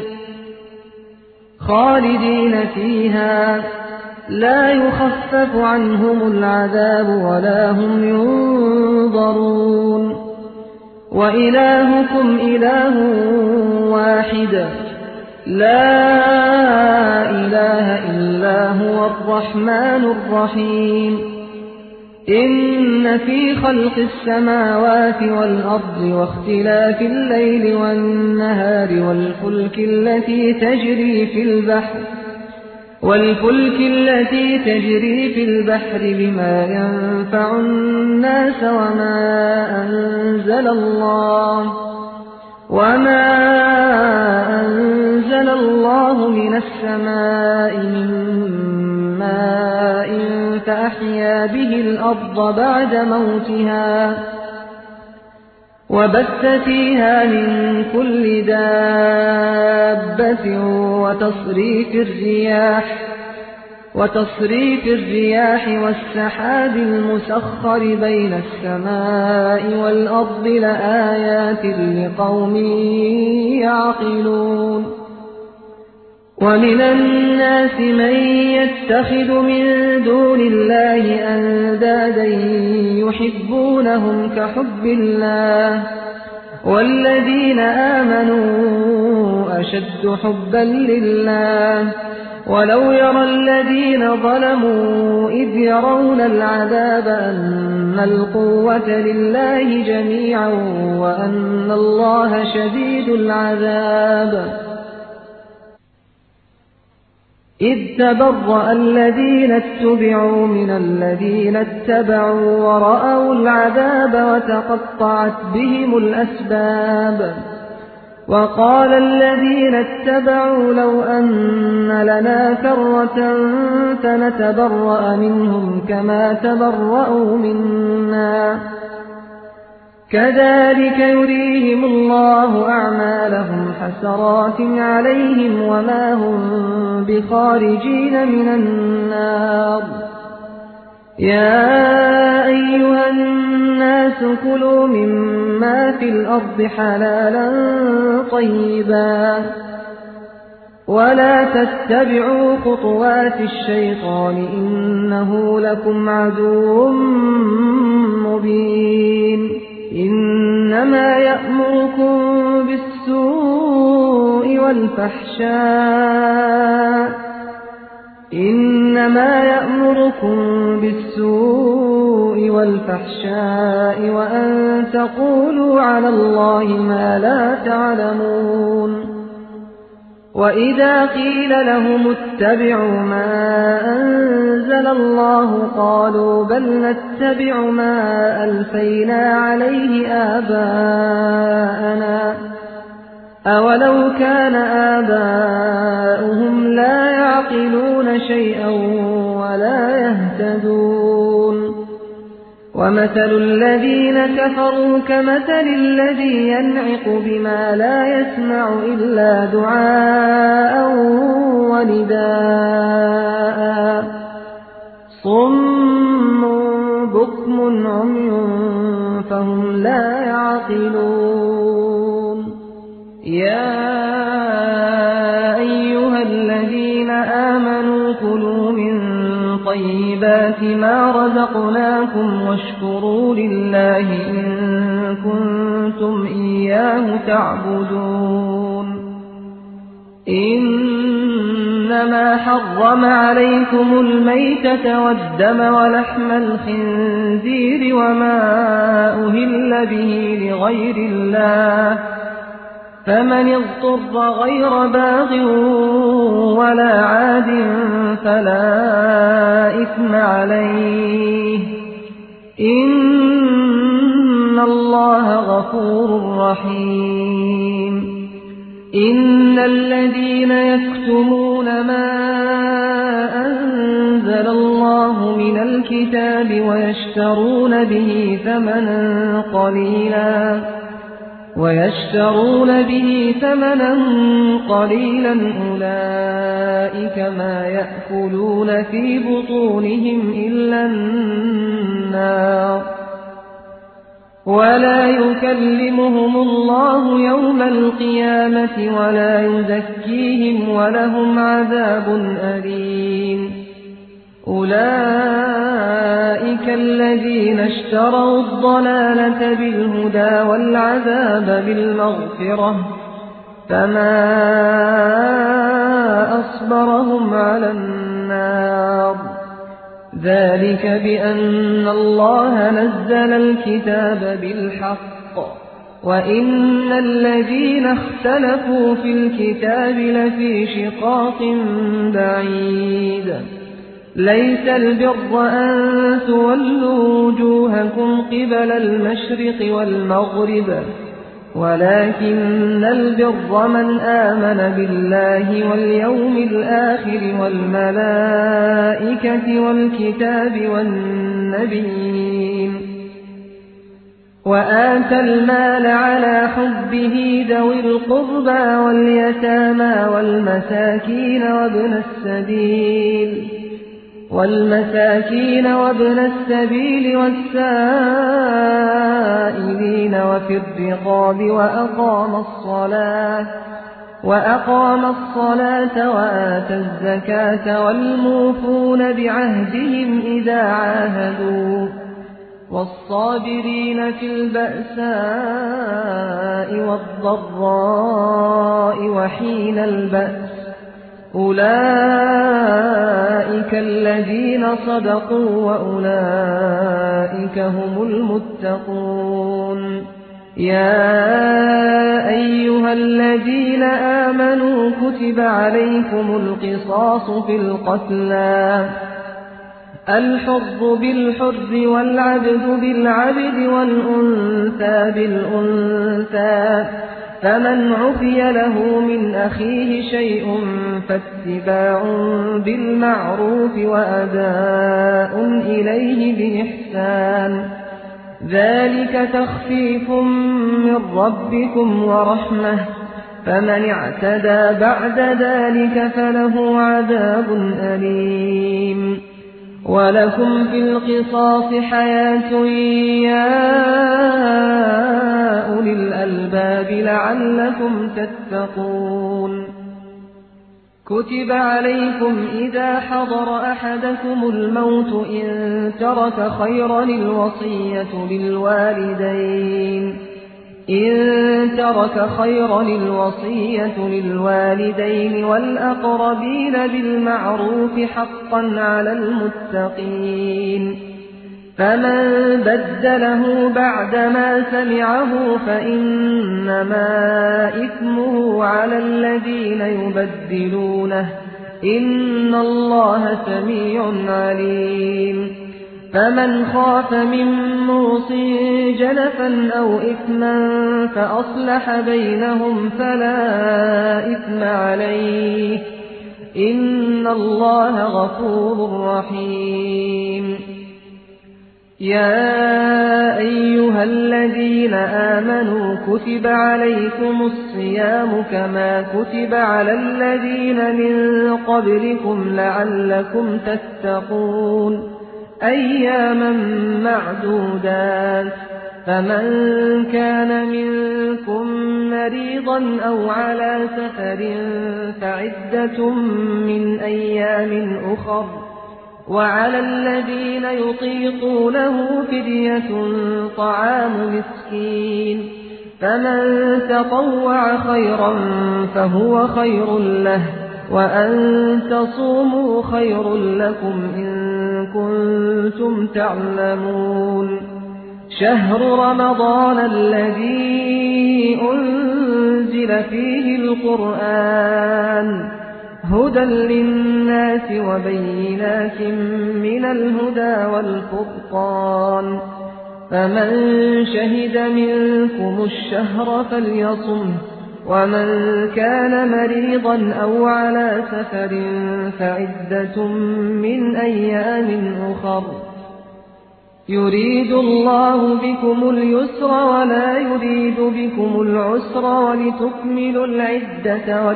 خالدين فيها لا يخفف عنهم العذاب ولا هم ينظرون. وإلهكم إله واحد لا إله إلا هو الرحمن الرحيم. إن في خلق السماوات والأرض واختلاف الليل والنهار والفلك التي تجري في البحر بما ينفع الناس وما أنزل الله من السماء من ماء فأحيا به الأرض بعد موتها وبث فيها من كل دابة وتصريف الرياح والسحاب المسخر بين السماء والأرض لآيات لقوم يعقلون. ومن الناس من يتخذ من دون الله أندادا يحبونهم كحب الله والذين آمنوا أشد حبا لله. ولو يرى الذين ظلموا إذ يرون العذاب أن القوة لله جميعا وأن الله شديد العذاب. إذ تبرأ الذين اتبعوا من الذين اتبعوا ورأوا العذاب وتقطعت بهم الأسباب. وقال الذين اتبعوا لو أن لنا كرة فنتبرأ منهم كما تبرأوا منا كذلك يريهم الله أعمالهم حسرات عليهم وما هم بخارجين من النار. يا أيها الناس كلوا مما في الأرض حلالا طيبا ولا تتبعوا خطوات الشيطان إنه لكم عدو مبين. إنما يأمركم بالسوء والفحشاء وأن تقولوا على الله ما لا تعلمون. وإذا قيل لهم اتبعوا ما أنزل الله قالوا بل نتبع ما ألفينا عليه آباءنا أولو كان آباؤهم لا يعقلون شيئا ولا يهتدون. ومثل الذين كفروا كمثل الذي ينعق بما لا يسمع إلا دعاء ونداء صم بكم عمي فهم لا يعقلون. يا أيها الذين آمنوا كلوا من طيبات ما رزقناكم واشكروا لله إن كنتم إياه تعبدون. إنما حرم عليكم الميتة والدم ولحم الخنزير وما أهل به لغير الله فمن اضطر غير باغ ولا عاد فلا إثم عليه إن الله غفور رحيم. إن الذين يكتمون ما أنزل الله من الكتاب ويشترون به ثمنا قليلا أولئك ما يأكلون في بطونهم إلا النار ولا يكلمهم الله يوم القيامة ولا يزكيهم ولهم عذاب أليم أولئك الذين اشتروا الضلالة بالهدى والعذاب بالمغفرة فما أصبرهم على النار ذلك بأن الله نزل الكتاب بالحق وإن الذين اختلفوا في الكتاب لفي شقاق بعيد ليس البر أن تولوا وجوهكم قبل المشرق والمغرب ولكن البر من آمن بالله واليوم الآخر والملائكة والكتاب والنبيين وآتى المال على حبه ذوي القربى واليتامى والمساكين وابن السبيل والسائلين وفي الرقاب وأقام الصلاة وآتى الزكاة والموفون بعهدهم إذا عاهدوا والصابرين في البأساء والضراء وحين البأس أولئك الذين صدقوا وأولئك هم المتقون يا أيها الذين آمنوا كتب عليكم القصاص في القتلى الحر بالحر والعبد بالعبد والأنثى بالأنثى فمن عفي له من أخيه شيء فاتباع بالمعروف وأداء إليه بإحسان ذلك تخفيف من ربكم ورحمة فمن اعتدى بعد ذلك فله عذاب أليم ولكم في القصاص حياة يا أولي الألباب لعلكم تتقون كتب عليكم إذا حضر أحدكم الموت إن ترك خيرا الوصية للوالدين والأقربين بالمعروف حقا على المتقين فمن بدله بعدما سمعه فإنما إثمه على الذين يبدلونه إن الله سميع عليم فمن خاف من موص جنفا أو إثما فأصلح بينهم فلا إثم عليه إن الله غفور رحيم يا أيها الذين آمنوا كتب عليكم الصيام كما كتب على الذين من قبلكم لعلكم تتقون أياما معدودات فمن كان منكم مريضا أو على سفر فعدة من أيام أخر وعلى الذين يطيقونه فدية طعام مسكين فمن تطوع خيرا فهو خير له وأن تصوموا خير لكم إن كنتم تعلمون شهر رمضان الذي أنزل فيه القرآن هدى للناس وبينات من الهدى والفرقان فمن شهد منكم الشهر فليصمه ومن كان مريضا أو على سفر فعدة من أيام أخر يريد الله بكم اليسر ولا يريد بكم العسر ولتكملوا العدة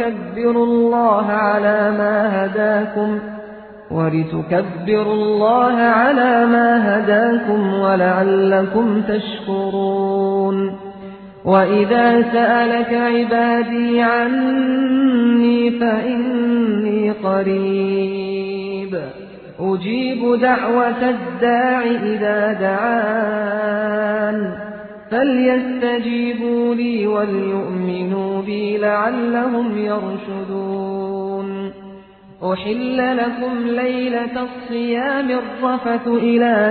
ولتكبروا الله على ما هداكم ولعلكم تشكرون وإذا سألك عبادي عني فإني قريب أجيب دعوة الداع إذا دعان فليستجيبوا لي وليؤمنوا بي لعلهم يرشدون أحل لكم ليلة الصيام الرفث إلى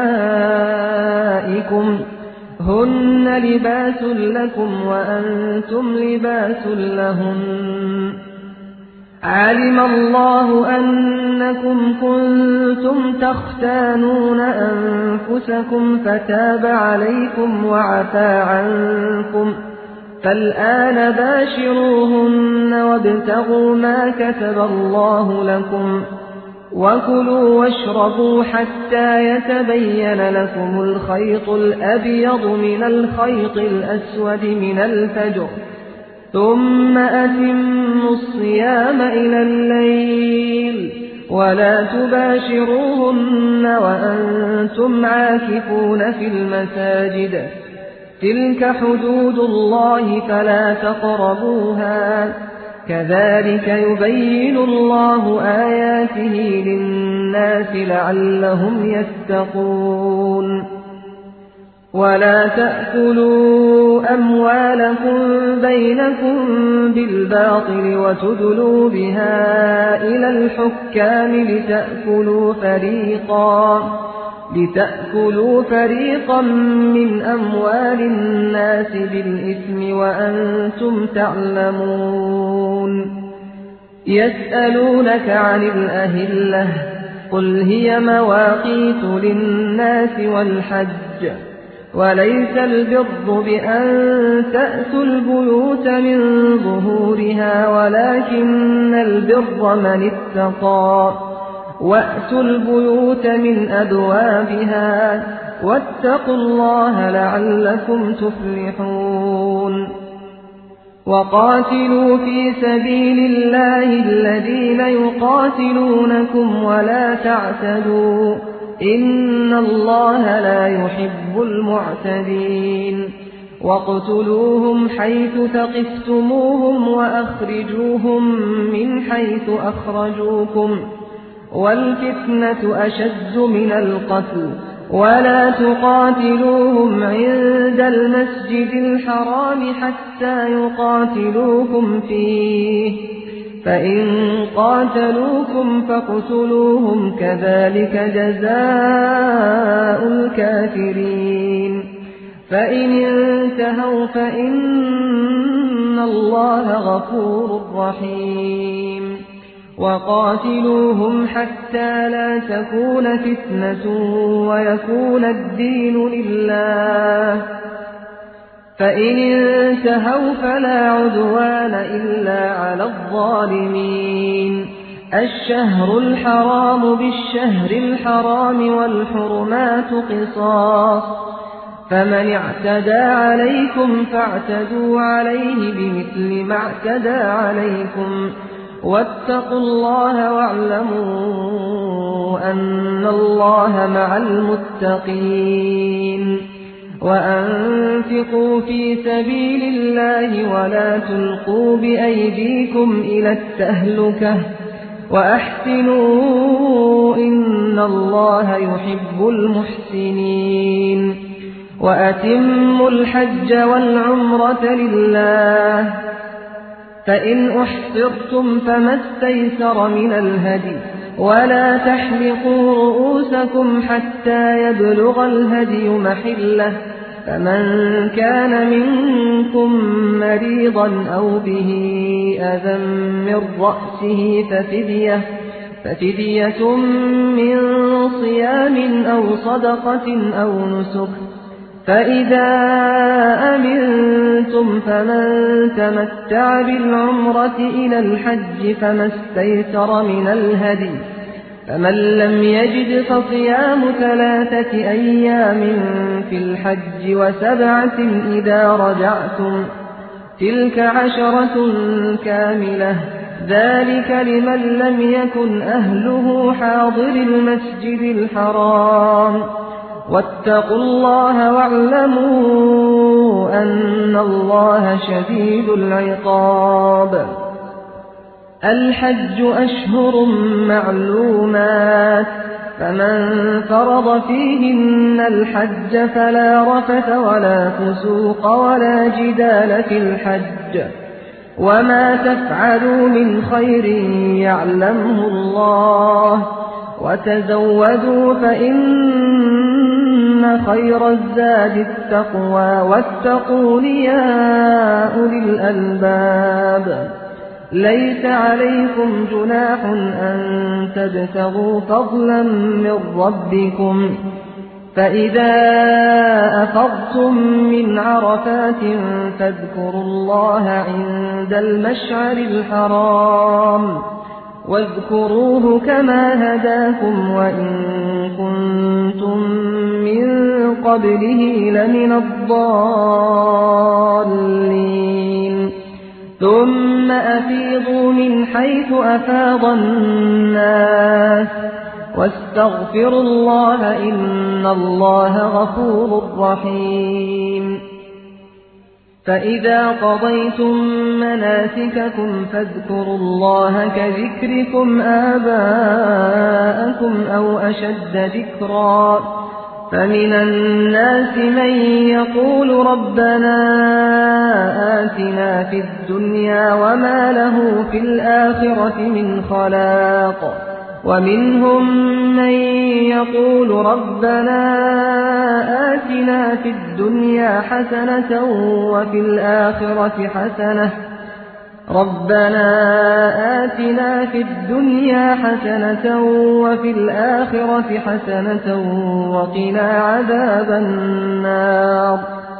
نسائكم هن لباس لكم وأنتم لباس لهن علم الله أنكم كنتم تختانون أنفسكم فتاب عليكم وعفى عنكم فالآن باشروهن وابتغوا ما كتب الله لكم وكلوا واشربوا حتى يتبين لكم الخيط الأبيض من الخيط الأسود من الفجر ثم أتموا الصيام إلى الليل ولا تباشروهن وأنتم عاكفون في المساجد تلك حدود الله فلا تقربوها كذلك يبين الله آياته للناس لعلهم يتقون ولا تأكلوا أموالكم بينكم بالباطل وتدلوا بها إلى الحكام لتأكلوا فريقا من أموال الناس بالإثم وأنتم تعلمون يسألونك عن الأهلة قل هي مواقيت للناس والحج وليس البر بأن تأتوا البيوت من ظهورها ولكن البر من اتقى وأتوا البيوت من أبوابها واتقوا الله لعلكم تفلحون وقاتلوا في سبيل الله الذين يقاتلونكم ولا تعتدوا إن الله لا يحب المعتدين واقتلوهم حيث ثقفتموهم وأخرجوهم من حيث أخرجوكم والفتنة أشد من القتل ولا تقاتلوهم عند المسجد الحرام حتى يقاتلوكم فيه فإن قاتلوكم فاقتلوهم كذلك جزاء الكافرين فإن انتهوا فإن الله غفور رحيم وقاتلوهم حتى لا تكون فتنة ويكون الدين لله فإن انتهوا فلا عدوان إلا على الظالمين الشهر الحرام بالشهر الحرام والحرمات قصاص فمن اعتدى عليكم فاعتدوا عليه بمثل ما اعتدى عليكم واتقوا الله واعلموا أن الله مع المتقين وأنفقوا في سبيل الله ولا تلقوا بأيديكم إلى التهلكة وأحسنوا إن الله يحب المحسنين وأتموا الحج والعمرة لله فإن أحصرتم فما استيسر من الهدي ولا تحلقوا رؤوسكم حتى يبلغ الهدي محله فمن كان منكم مريضا أو به أذى من رأسه ففدية من صيام أو صدقة أو نسك فإذا أمنتم فمن تمتع بالعمرة إلى الحج فما استيسر من الهدي، فمن لم يجد فصيام 3 أيام في الحج و7 إذا رجعتم، تلك 10 كاملة، ذلك لمن لم يكن أهله حاضر المسجد الحرام. واتقوا الله واعلموا أن الله شديد العقاب. الحج أشهر معلومات، فمن فرض فيهن الحج فلا رفث ولا فسوق ولا جدال في الحج، وما تفعلوا من خير يعلمه الله، وتزودوا فإن خير الزاد التقوى، واتقون يا أولي الألباب. ليس عليكم جناح أن تبتغوا فضلا من ربكم، فإذا أفضتم من عرفات فاذكروا الله عند المشعر الحرام، واذكروه كما هداكم وإن كنتم من قبله لمن الضالين. ثم أفيضوا من حيث أفاض الناس واستغفروا الله إن الله غفور رحيم. فإذا قضيتم مناسككم فاذكروا الله كذكركم آباءكم أو أشد ذكرا، فمن الناس من يقول ربنا آتنا في الدنيا وما له في الآخرة من خلاق، ومنهم من يقول ربنا آتنا في الدنيا حسنة وفي الآخرة حسنة وفي الآخرة حسنة وقنا عذاب النار.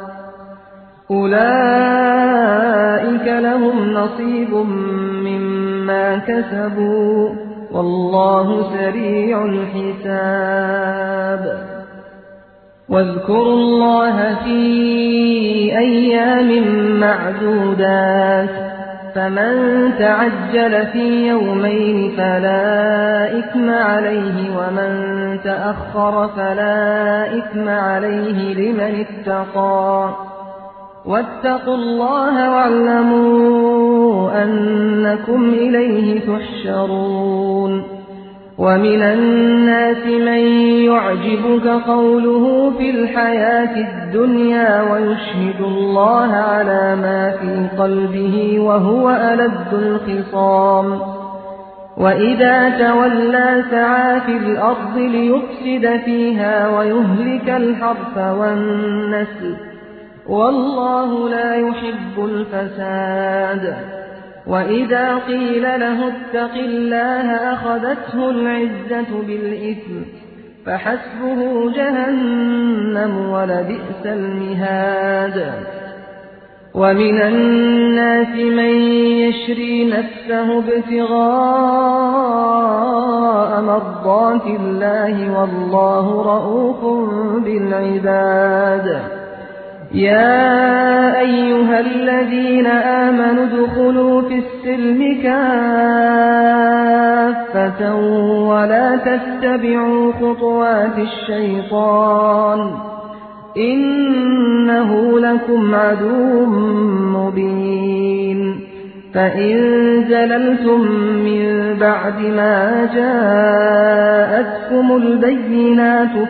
أولئك لهم نصيب مما كسبوا والله سريع الحساب. واذكروا الله في أيام معدودات، فمن تعجل في يومين فلا إثم عليه، ومن تأخر فلا إثم عليه لمن اتقى. واتقوا الله واعلموا أنكم إليه تحشرون. ومن الناس من يعجبك قوله في الحياة الدنيا ويشهد الله على ما في قلبه وهو ألد الخصام، وإذا تولى سعى في الأرض ليفسد فيها ويهلك الحرث والنسل، والله لا يحب الفساد. وإذا قيل له اتق الله أخذته العزة بالإثم، فحسبه جهنم ولبئس المهاد. ومن الناس من يشري نفسه ابتغاء مرضات الله والله رؤوف بالعباد. يا أيها الذين آمنوا ادخلوا في السلم كافة ولا تتبعوا خطوات الشيطان إنه لكم عدو مبين. فإن زللتم من بعد ما جاءتكم البينات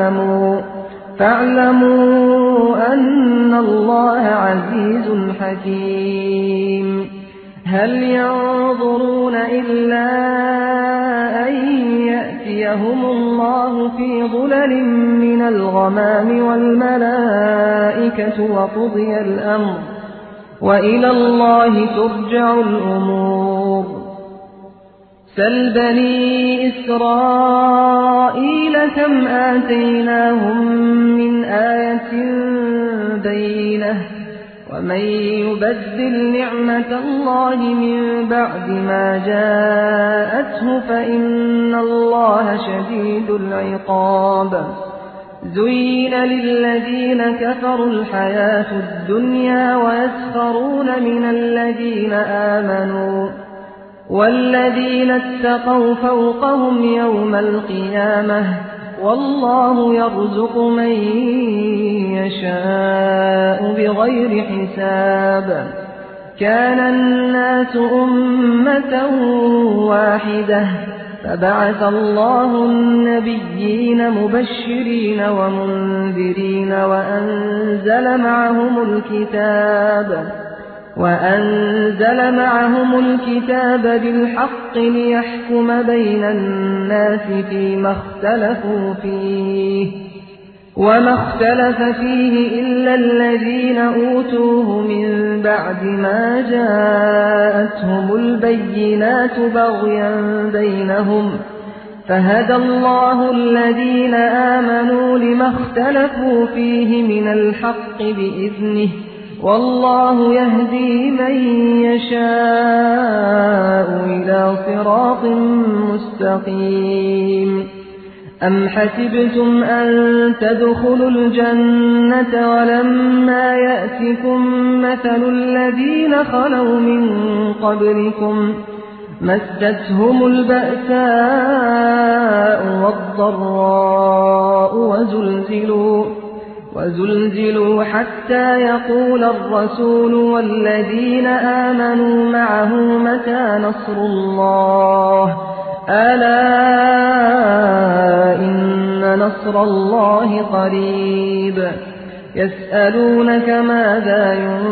فاعلموا أن الله عزيز حكيم. هل ينظرون إلا أن يأتيهم الله في ظلل من الغمام والملائكة وقضي الأمر وإلى الله ترجع الأمور. سل بني إسرائيل كم آتيناهم من آية بينة ومن يبدل نعمة الله من بعد ما جاءته فإن الله شديد العقاب زين للذين كفروا الحياة الدنيا ويسخرون من الذين آمنوا والذين اتقوا فوقهم يوم القيامة والله يرزق من يشاء بغير حساب كان الناس أمة واحدة فبعث الله النبيين مبشرين ومنذرين وأنزل معهم الكتاب بالحق ليحكم بين الناس فيما اختلفوا فيه وما اختلف فيه إلا الذين أوتوه من بعد ما جاءتهم البينات بغيا بينهم فهدى الله الذين آمنوا لما اختلفوا فيه من الحق بإذنه والله يهدي من يشاء إلى صراط مستقيم أم حسبتم أن تدخلوا الجنة ولما يأتكم مثل الذين خلوا من قبلكم مستهم البأساء والضراء وزلزلوا حتى يقول الرسول والذين آمنوا معه متى نصر الله ألا إن نصر الله قريب يسألونك ماذا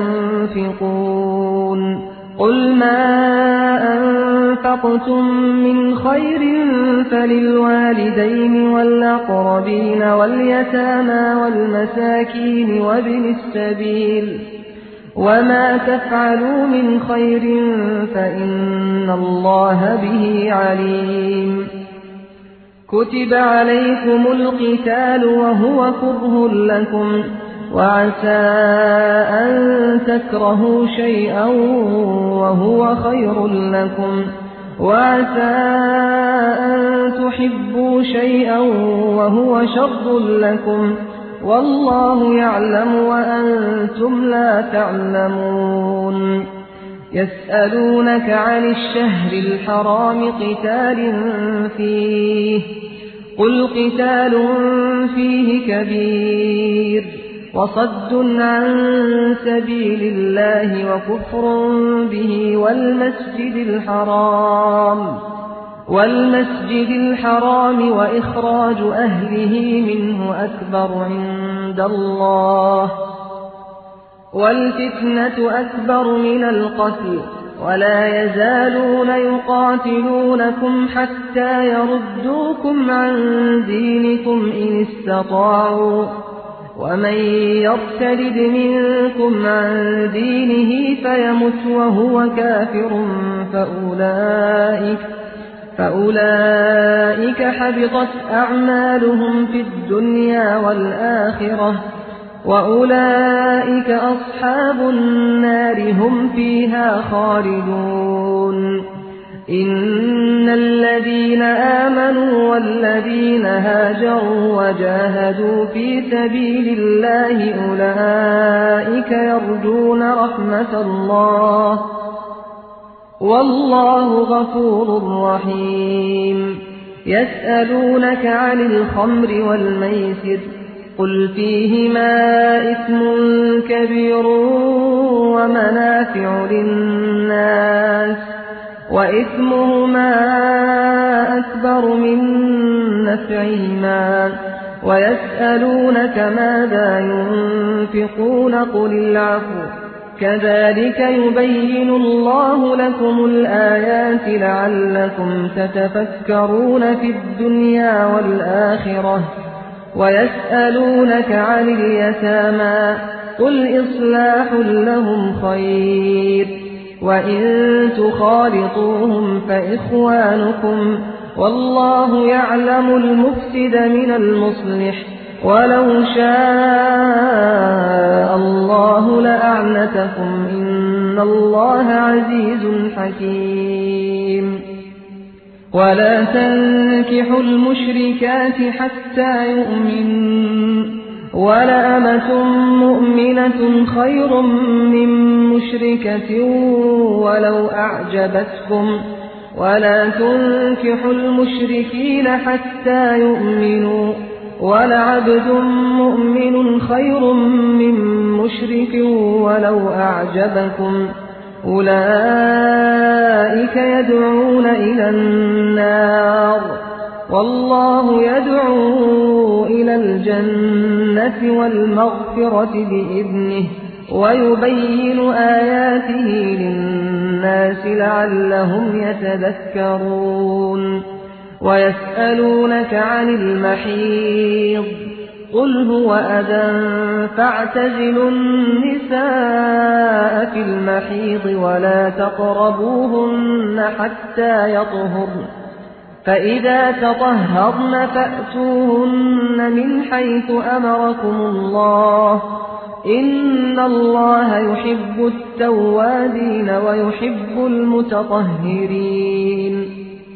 ينفقون قل ما أنفقتم من خير فللوالدين والأقربين واليتامى والمساكين وابن السبيل وما تفعلوا من خير فإن الله به عليم كتب عليكم القتال وهو كره لكم وعسى أن تكرهوا شيئا وهو خير لكم وعسى أن تحبوا شيئا وهو شر لكم والله يعلم وأنتم لا تعلمون يسألونك عن الشهر الحرام قتال فيه قل قتال فيه كبير وصد عن سبيل الله وكفر به والمسجد الحرام وإخراج أهله منه أكبر عند الله والفتنة أكبر من القتل ولا يزالون يقاتلونكم حتى يردوكم عن دينكم إن استطاعوا ومن يرتد منكم عن دينه فيمت وهو كافر فأولئك حبطت أعمالهم في الدنيا والآخرة وأولئك أصحاب النار هم فيها خالدون إن الذين آمنوا والذين هاجروا وجاهدوا في سبيل الله أولئك يرجون رحمة الله والله غفور رحيم يسألونك عن الخمر والميسر قل فيهما إثم كبير ومنافع للناس وإثمهما أكبر من نفعهما ويسألونك ماذا ينفقون قل العفو كذلك يبين الله لكم الآيات لعلكم تتفكرون في الدنيا والآخرة ويسألونك عن اليتامى قل إصلاح لهم خير وإن تخالطوهم فإخوانكم والله يعلم المفسد من المصلح ولو شاء الله لأعنتكم إن الله عزيز حكيم ولا تنكحوا المشركات حتى يؤمنوا ولأمة مؤمنة خير من مشركة ولو أعجبتكم ولا تنكحوا المشركين حتى يؤمنوا ولعبد مؤمن خير من مشرك ولو أعجبكم أولئك يدعون إلى النار والله يدعو إلى الجنة والمغفرة بإذنه ويبين آياته للناس لعلهم يتذكرون ويسألونك عن المحيض قل هو أذى فاعتزلوا النساء في المحيض ولا تقربوهن حتى يطهرن فإذا تطهرن فأتوهن من حيث أمركم الله إن الله يحب التوابين ويحب المتطهرين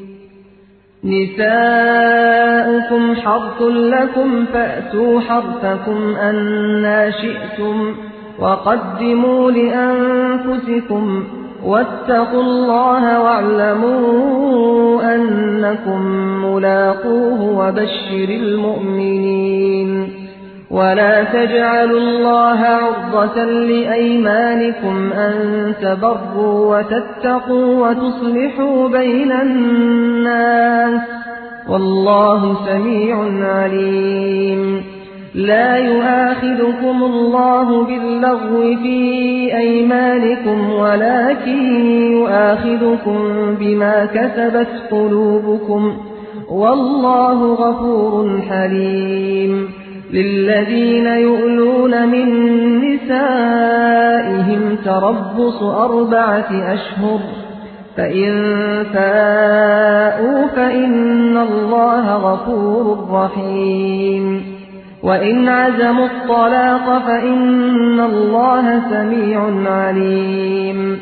نساؤكم حرث لكم فأتوا حرثكم أنى شئتم وقدموا لأنفسكم واتقوا الله واعلموا أنكم ملاقوه وبشر المؤمنين ولا تجعلوا الله عرضة لأيمانكم أن تبروا وتتقوا وتصلحوا بين الناس والله سميع عليم لا يؤاخذكم الله باللغو في أيمانكم ولكن يؤاخذكم بما كسبت قلوبكم والله غفور حليم للذين يؤلون من نسائهم تربص 4 أشهر فإن فاءوا فإن الله غفور رحيم وإن عزموا الطلاق فإن الله سميع عليم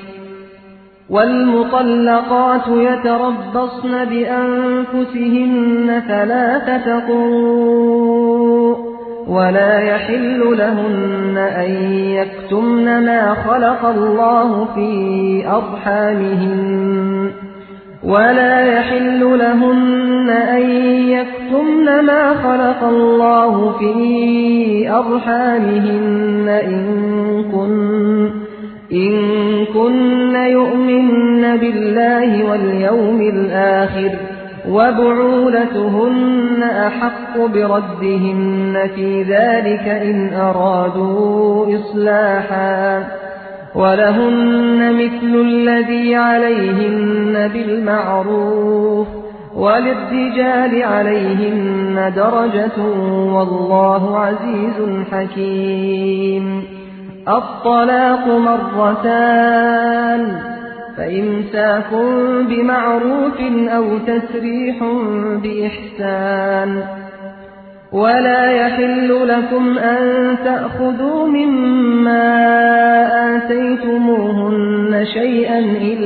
والمطلقات يتربصن بأنفسهن 3 قروء ولا يحل لهن أن يكتمن ما خلق الله في أرحامهن إن كن يؤمن بالله واليوم الآخر وبعولتهن أحق بردهن في ذلك إن أرادوا إصلاحا ولهن مثل الذي عليهن بالمعروف وللرجال عليهن درجة والله عزيز حكيم الطلاق 2 فإمساك بمعروف أو تسريح بإحسان ولا يحل لكم أن تأخذوا مما آتيتموهن شيئا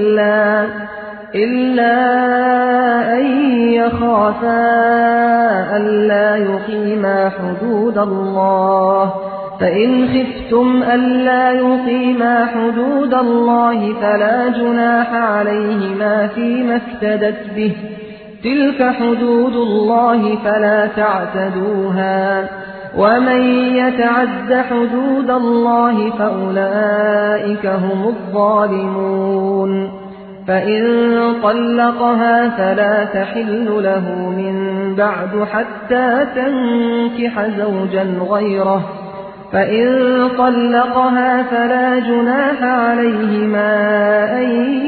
إلا أن يخافا ألا يقيما حدود الله فإن خفتم ألا يقيما حدود الله فلا جناح عليهما فيما افتدت به تلك حدود الله فلا تعتدوها ومن يتعد حدود الله فأولئك هم الظالمون فإن طلقها فلا تحل له من بعد حتى تنكح زوجا غيره فإن طلقها فلا جناح عليهما أن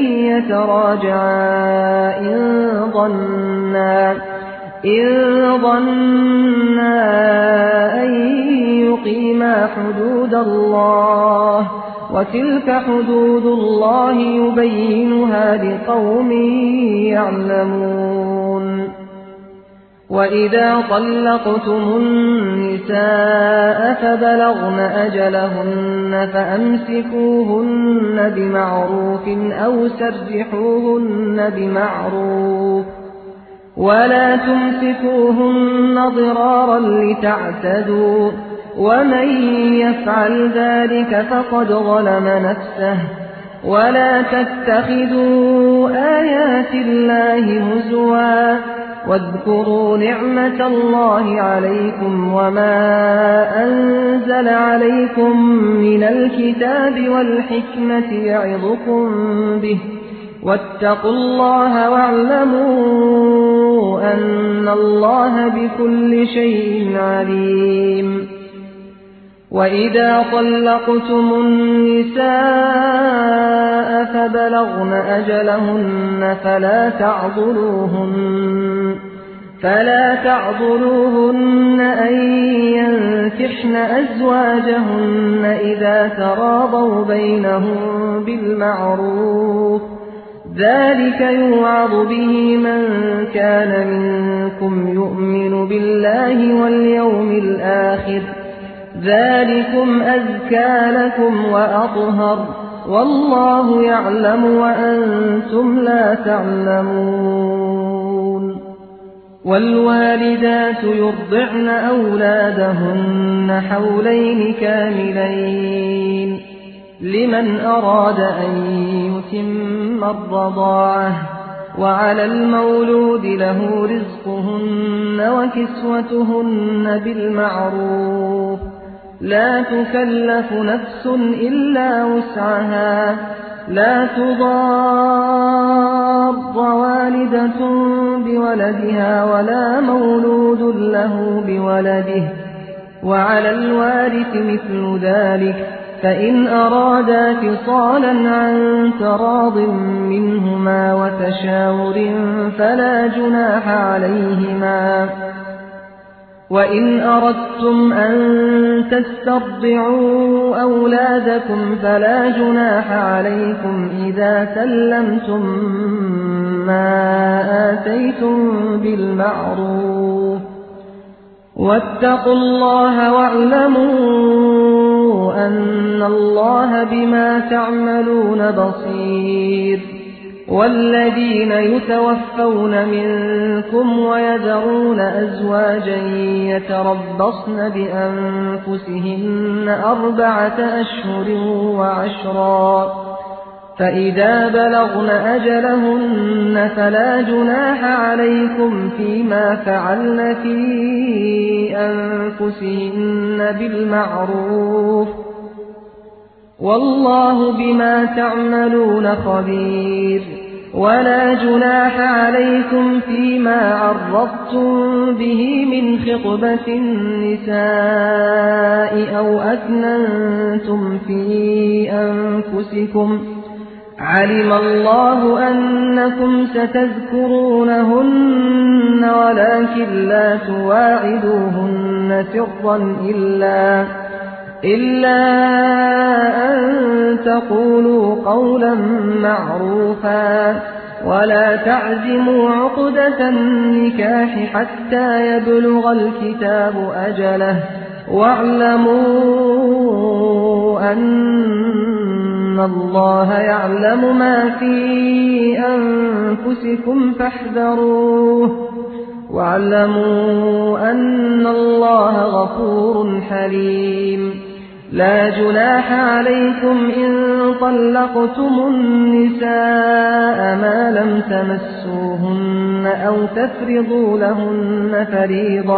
يتراجعا إن ظنا أن يقيما حدود الله وتلك حدود الله يبينها لقوم يعلمون. وإذا طلقتم النساء فبلغن أجلهن فأمسكوهن بمعروف أو سرحوهن بمعروف ولا تمسكوهن ضرارا لتعتدوا ومن يفعل ذلك فقد ظلم نفسه. ولا تتخذوا آيات الله هزوا واذكروا نعمة الله عليكم وما أنزل عليكم من الكتاب والحكمة يعظكم به واتقوا الله واعلموا أن الله بكل شيء عليم. وإذا طلقتم النساء فبلغن أجلهن فلا تعضلوهن أن ينكحن أزواجهن إذا تراضوا بينهم بالمعروف ذلك يوعظ به من كان منكم يؤمن بالله واليوم الآخر ذلكم أزكى لكم وأطهر والله يعلم وأنتم لا تعلمون. والوالدات يرضعن أولادهن حولين كاملين لمن أراد أن يتم الرضاعة وعلى المولود له رزقهن وكسوتهن بالمعروف لا تكلف نفس إلا وسعها لا تضار والدة بولدها ولا مولود له بولده وعلى الوارث مثل ذلك فإن أرادا فصالا عن تراض منهما وتشاور فلا جناح عليهما. وإن أردتم أن تسترضعوا أولادكم فلا جناح عليكم إذا سلمتم ما آتيتم بالمعروف واتقوا الله واعلموا أن الله بما تعملون بصير. والذين يتوفون منكم ويذرون أزواجا يتربصن بأنفسهن 4 أشهر وعشرا فإذا بلغن أجلهن فلا جناح عليكم فيما فعلن في أنفسهن بالمعروف والله بما تعملون خبير. ولا جناح عليكم فيما عرضتم به من خطبة النساء أو أكننتم في أنفسكم علم الله أنكم ستذكرونهن ولكن لا تواعدوهن سرا إلا أن تقولوا قولا معروفا ولا تعزموا عقدة النكاح حتى يبلغ الكتاب أجله واعلموا أن الله يعلم ما في أنفسكم فاحذروه واعلموا أن الله غفور حليم. لا جناح عليكم إن طلقتم النساء ما لم تمسوهن أو تفرضوا لهن فريضة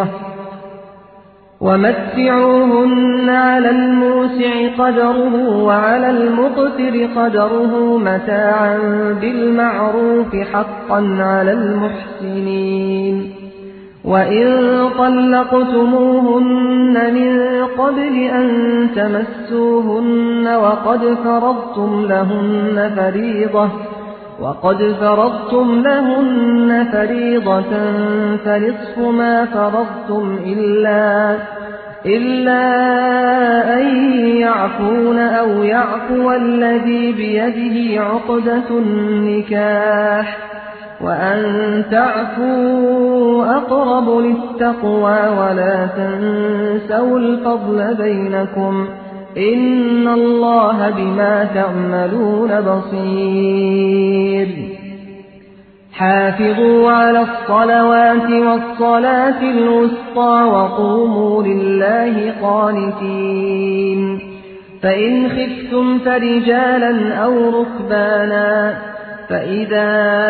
ومتعوهن على الموسع قدره وعلى المقتر قدره متاعا بالمعروف حقا على المحسنين. وإن طلقتموهن من قبل أن تمسوهن وقد فرضتم لهن فريضة فنصف ما فرضتم إلا أن يعفون أو يعفو الذي بيده عقدة النكاح وأن تعفوا أقرب للتقوى ولا تنسوا الفضل بينكم إن الله بما تعملون بصير حافظوا على الصلوات والصلاة الوسطى وقوموا لله قانتين فإن خفتم فرجالا أو ركبانا فإذا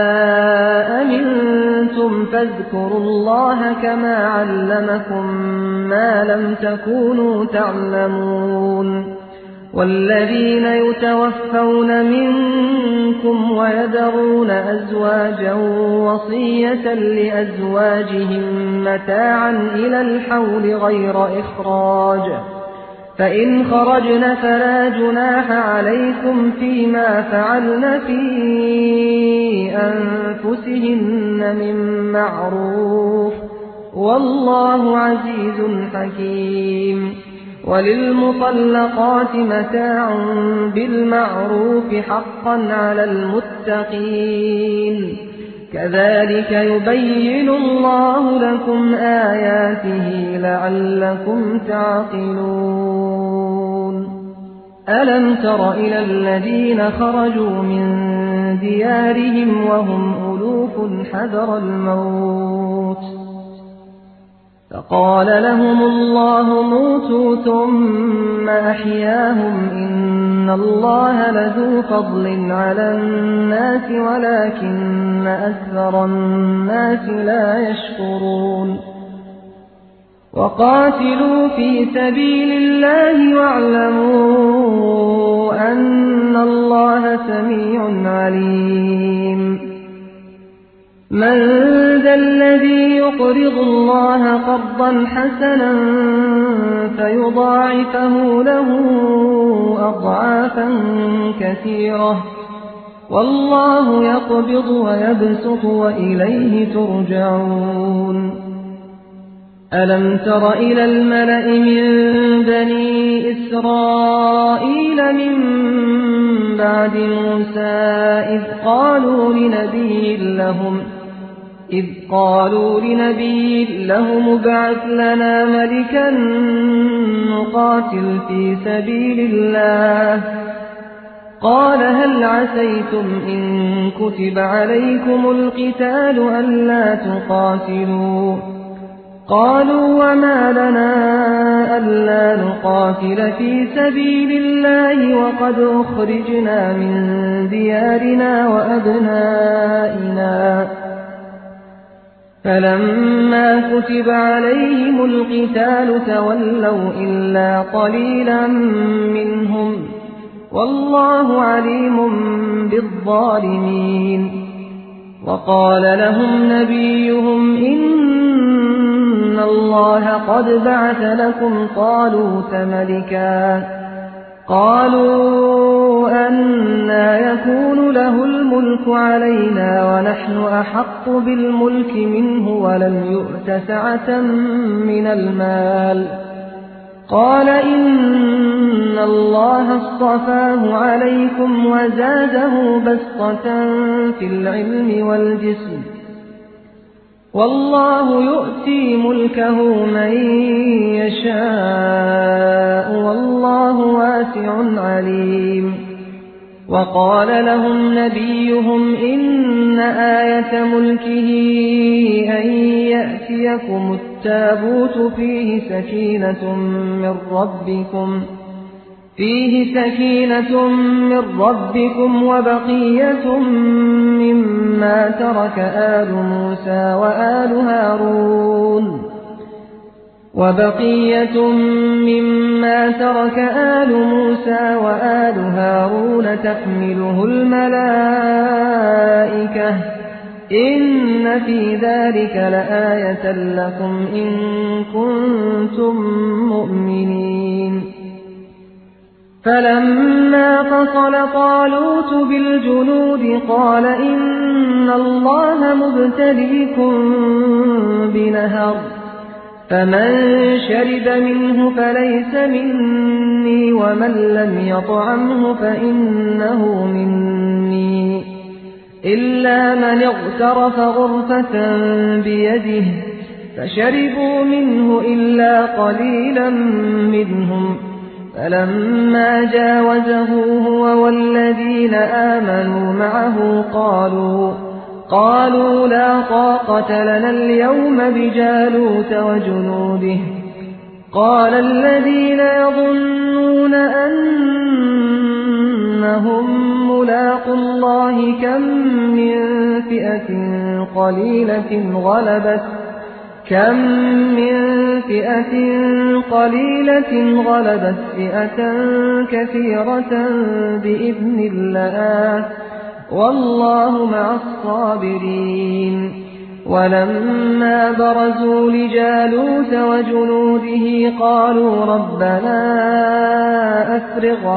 أمنتم فاذكروا الله كما علمكم ما لم تكونوا تعلمون والذين يتوفون منكم ويذرون أزواجا وصية لأزواجهم متاعا إلى الحول غير إخراج فإن خرجن فلا جناح عليكم فيما فعلن في أنفسهن من معروف والله عزيز حكيم وللمطلقات متاع بالمعروف حقا على المتقين كذلك يبين الله لكم آياته لعلكم تعقلون ألم تر إلى الذين خرجوا من ديارهم وهم ألوف حذر الموت فقال لهم الله موتوا ثم أحياهم إن الله لذو فضل على الناس ولكن أكثر الناس لا يشكرون وقاتلوا في سبيل الله واعلموا أن الله سميع عليم من ذا الذي يقرض الله قرضا حسنا فيضاعفه له أضعافا كثيرة والله يقبض ويبسط وإليه ترجعون ألم تر إلى الملأ من بني إسرائيل من بعد موسى إذ قالوا لنبي لهم ابعث لنا ملكا نقاتل في سبيل الله قال هل عسيتم إن كتب عليكم القتال ألا تقاتلوا قالوا وما لنا ألا نقاتل في سبيل الله وقد أخرجنا من ديارنا وأبنائنا فلما كتب عليهم القتال تولوا إلا قليلا منهم والله عليم بالظالمين وقال لهم نبيهم إن الله قد بعث لكم طالوت ملكا قالوا أنى يكون له الملك علينا ونحن أحق بالملك منه ولم يؤت سعة من المال قال إن الله اصطفاه عليكم وزاده بسطة في العلم والجسم والله يؤتي ملكه من يشاء والله واسع عليم وقال لهم نبيهم إن آية ملكه أن يأتيكم التابوت فيه سكينة من ربكم وبقية مما ترك آل موسى وآل هارون تحمله الملائكة إن في ذلك لآية لكم إن كنتم مؤمنين فلما فصل طالوت بالجنود قال إن الله مبتليكم بنهر فمن شرب منه فليس مني ومن لم يطعمه فإنه مني إلا من اغترف غرفة بيده فشربوا منه إلا قليلا منهم فلما جاوزه هو والذين آمنوا معه قالوا لا طاقة لنا اليوم بجالوت وجنوده قال الذين يظنون أنهم ملاقو الله كم من فئة قليلة غلبت فئة كثيرة بإذن الله والله مع الصابرين ولما برزوا لجالوت وجنوده قالوا ربنا أفرغ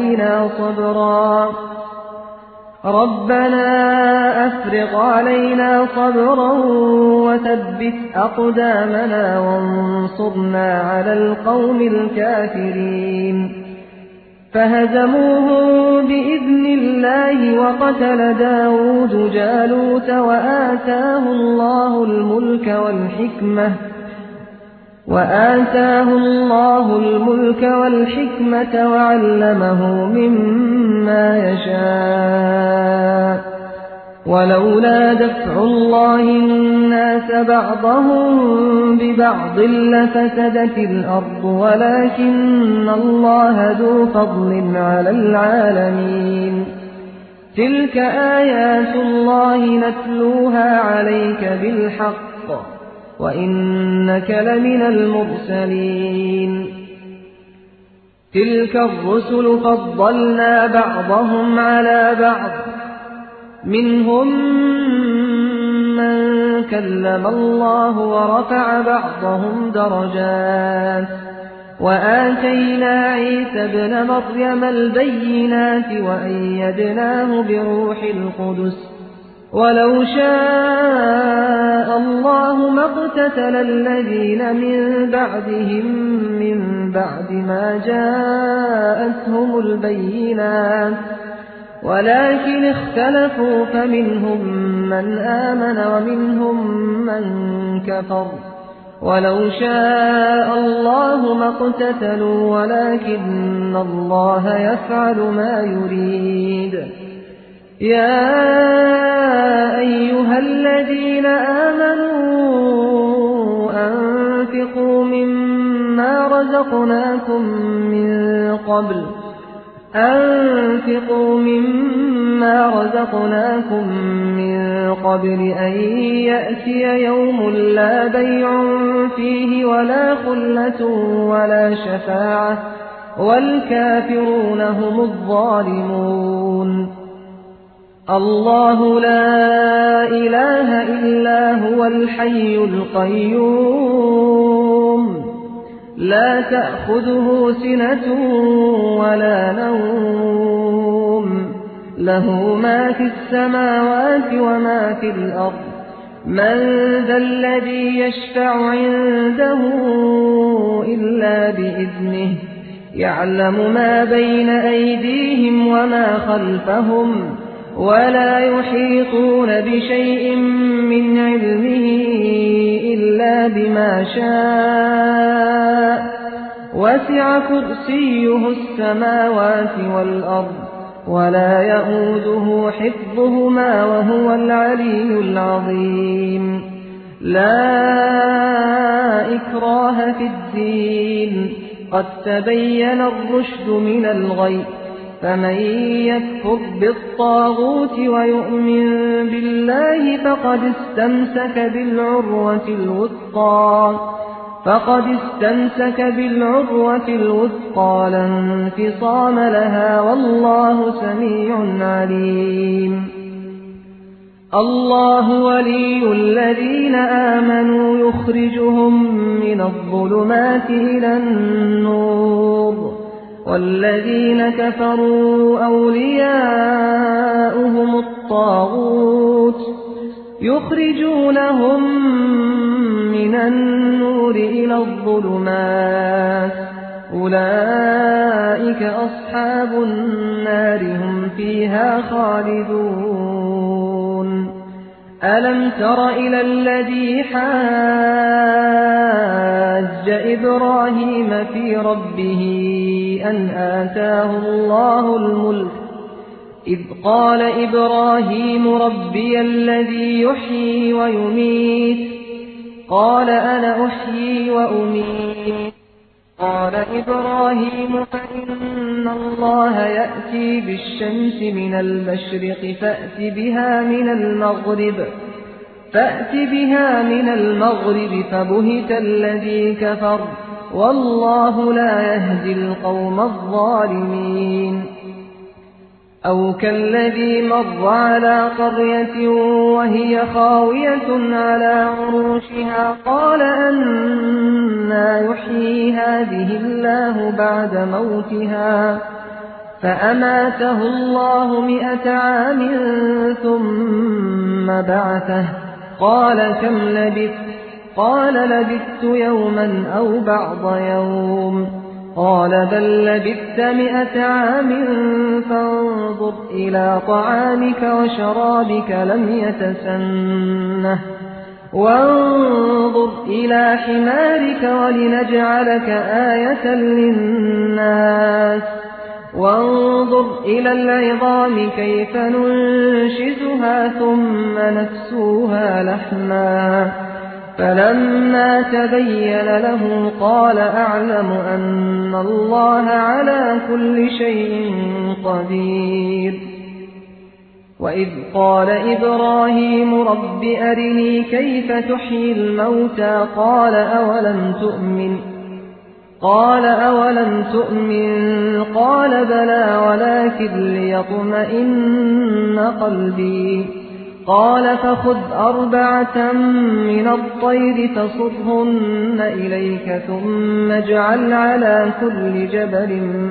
علينا صبرا وثبت أقدامنا وانصرنا على القوم الكافرين فهزموهم بإذن الله وقتل داود جالوت وآتاه الله الملك والحكمة وعلمه مما يشاء ولولا دفع الله الناس بعضهم ببعض لفسدت الأرض ولكن الله ذو فضل على العالمين تلك آيات الله نتلوها عليك بالحق وإنك لمن المرسلين تلك الرسل فضلنا بعضهم على بعض منهم من كلم الله ورفع بعضهم درجات وآتينا عيسى ابن مريم البينات وأيدناه بروح القدس ولو شاء الله ما اقتتل الذين من بعدهم من بعد ما جاءتهم البينات ولكن اختلفوا فمنهم من آمن ومنهم من كفر ولو شاء الله ما اقتتلوا ولكن الله يفعل ما يريد يا أيها الذين آمنوا أنفقوا مما رزقناكم من قبل أن يأتي يوم لا بيع فيه ولا خلة ولا شفاعة والكافرون هم الظالمون الله لا إله إلا هو الحي القيوم لا تأخذه سنة ولا نوم له ما في السماوات وما في الأرض من ذا الذي يشفع عنده إلا بإذنه يعلم ما بين أيديهم وما خلفهم ولا يحيطون بشيء من علمه إلا بما شاء وسع كرسيه السماوات والأرض ولا يؤوده حفظهما وهو العلي العظيم لا إكراه في الدين قد تبين الرشد من الغي فمن يكفر بالطاغوت ويؤمن بالله فقد استمسك بالعروة الوثقى لا انفصام لها والله سميع عليم الله ولي الذين آمنوا يخرجهم من الظلمات إلى النور والذين كفروا أولياؤهم الطاغوت يخرجونهم من النور إلى الظلمات أولئك أصحاب النار هم فيها خالدون ألم تر إلى الذي حاج إبراهيم في ربه أن آتاه الله الملك إذ قال إبراهيم ربي الذي يحيي ويميت قال أنا أحيي وأميت قال إبراهيم فإن الله يأتي بالشمس من المشرق فأت بها من المغرب فبهت الذي كفر والله لا يهدي القوم الظالمين أو كالذي مر على قرية وهي خاوية على عروشها قال أنى يحيي هذه الله بعد موتها فأماته الله 100 عام ثم بعثه قال كم لبثت قال لبثت يوما أو بعض يوم قال بل لبثت 100 عام فانظر إلى طعامك وشرابك لم يتسنه وانظر إلى حمارك ولنجعلك آية للناس وانظر إلى العظام كيف ننشزها ثم نكسوها لحما فلما تبين له قال أعلم أن الله على كل شيء قدير وإذ قال إبراهيم رب أرني كيف تحيي الموتى قال أولم تؤمن قال بلى ولكن ليطمئن قلبي قال فخذ 4 من الطير فصرهن إليك ثم اجعل على كل جبل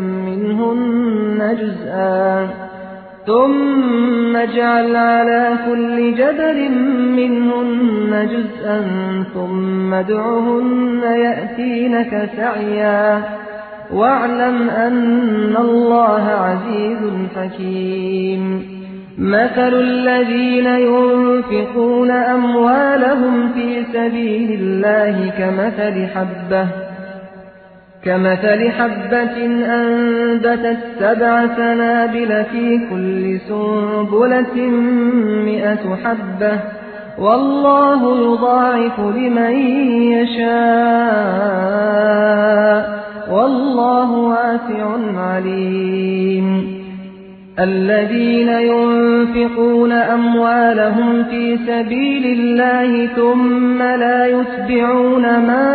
منهن جزءا ثم ادعهن يأتينك سعيا واعلم أن الله عزيز حكيم مثل الذين ينفقون أموالهم في سبيل الله كمثل حبة أنبتت 7 سنابل في كل سنبلة 100 حبة والله يضاعف لمن يشاء والله واسع عليم الذين ينفقون أموالهم في سبيل الله ثم لا يتبعون ما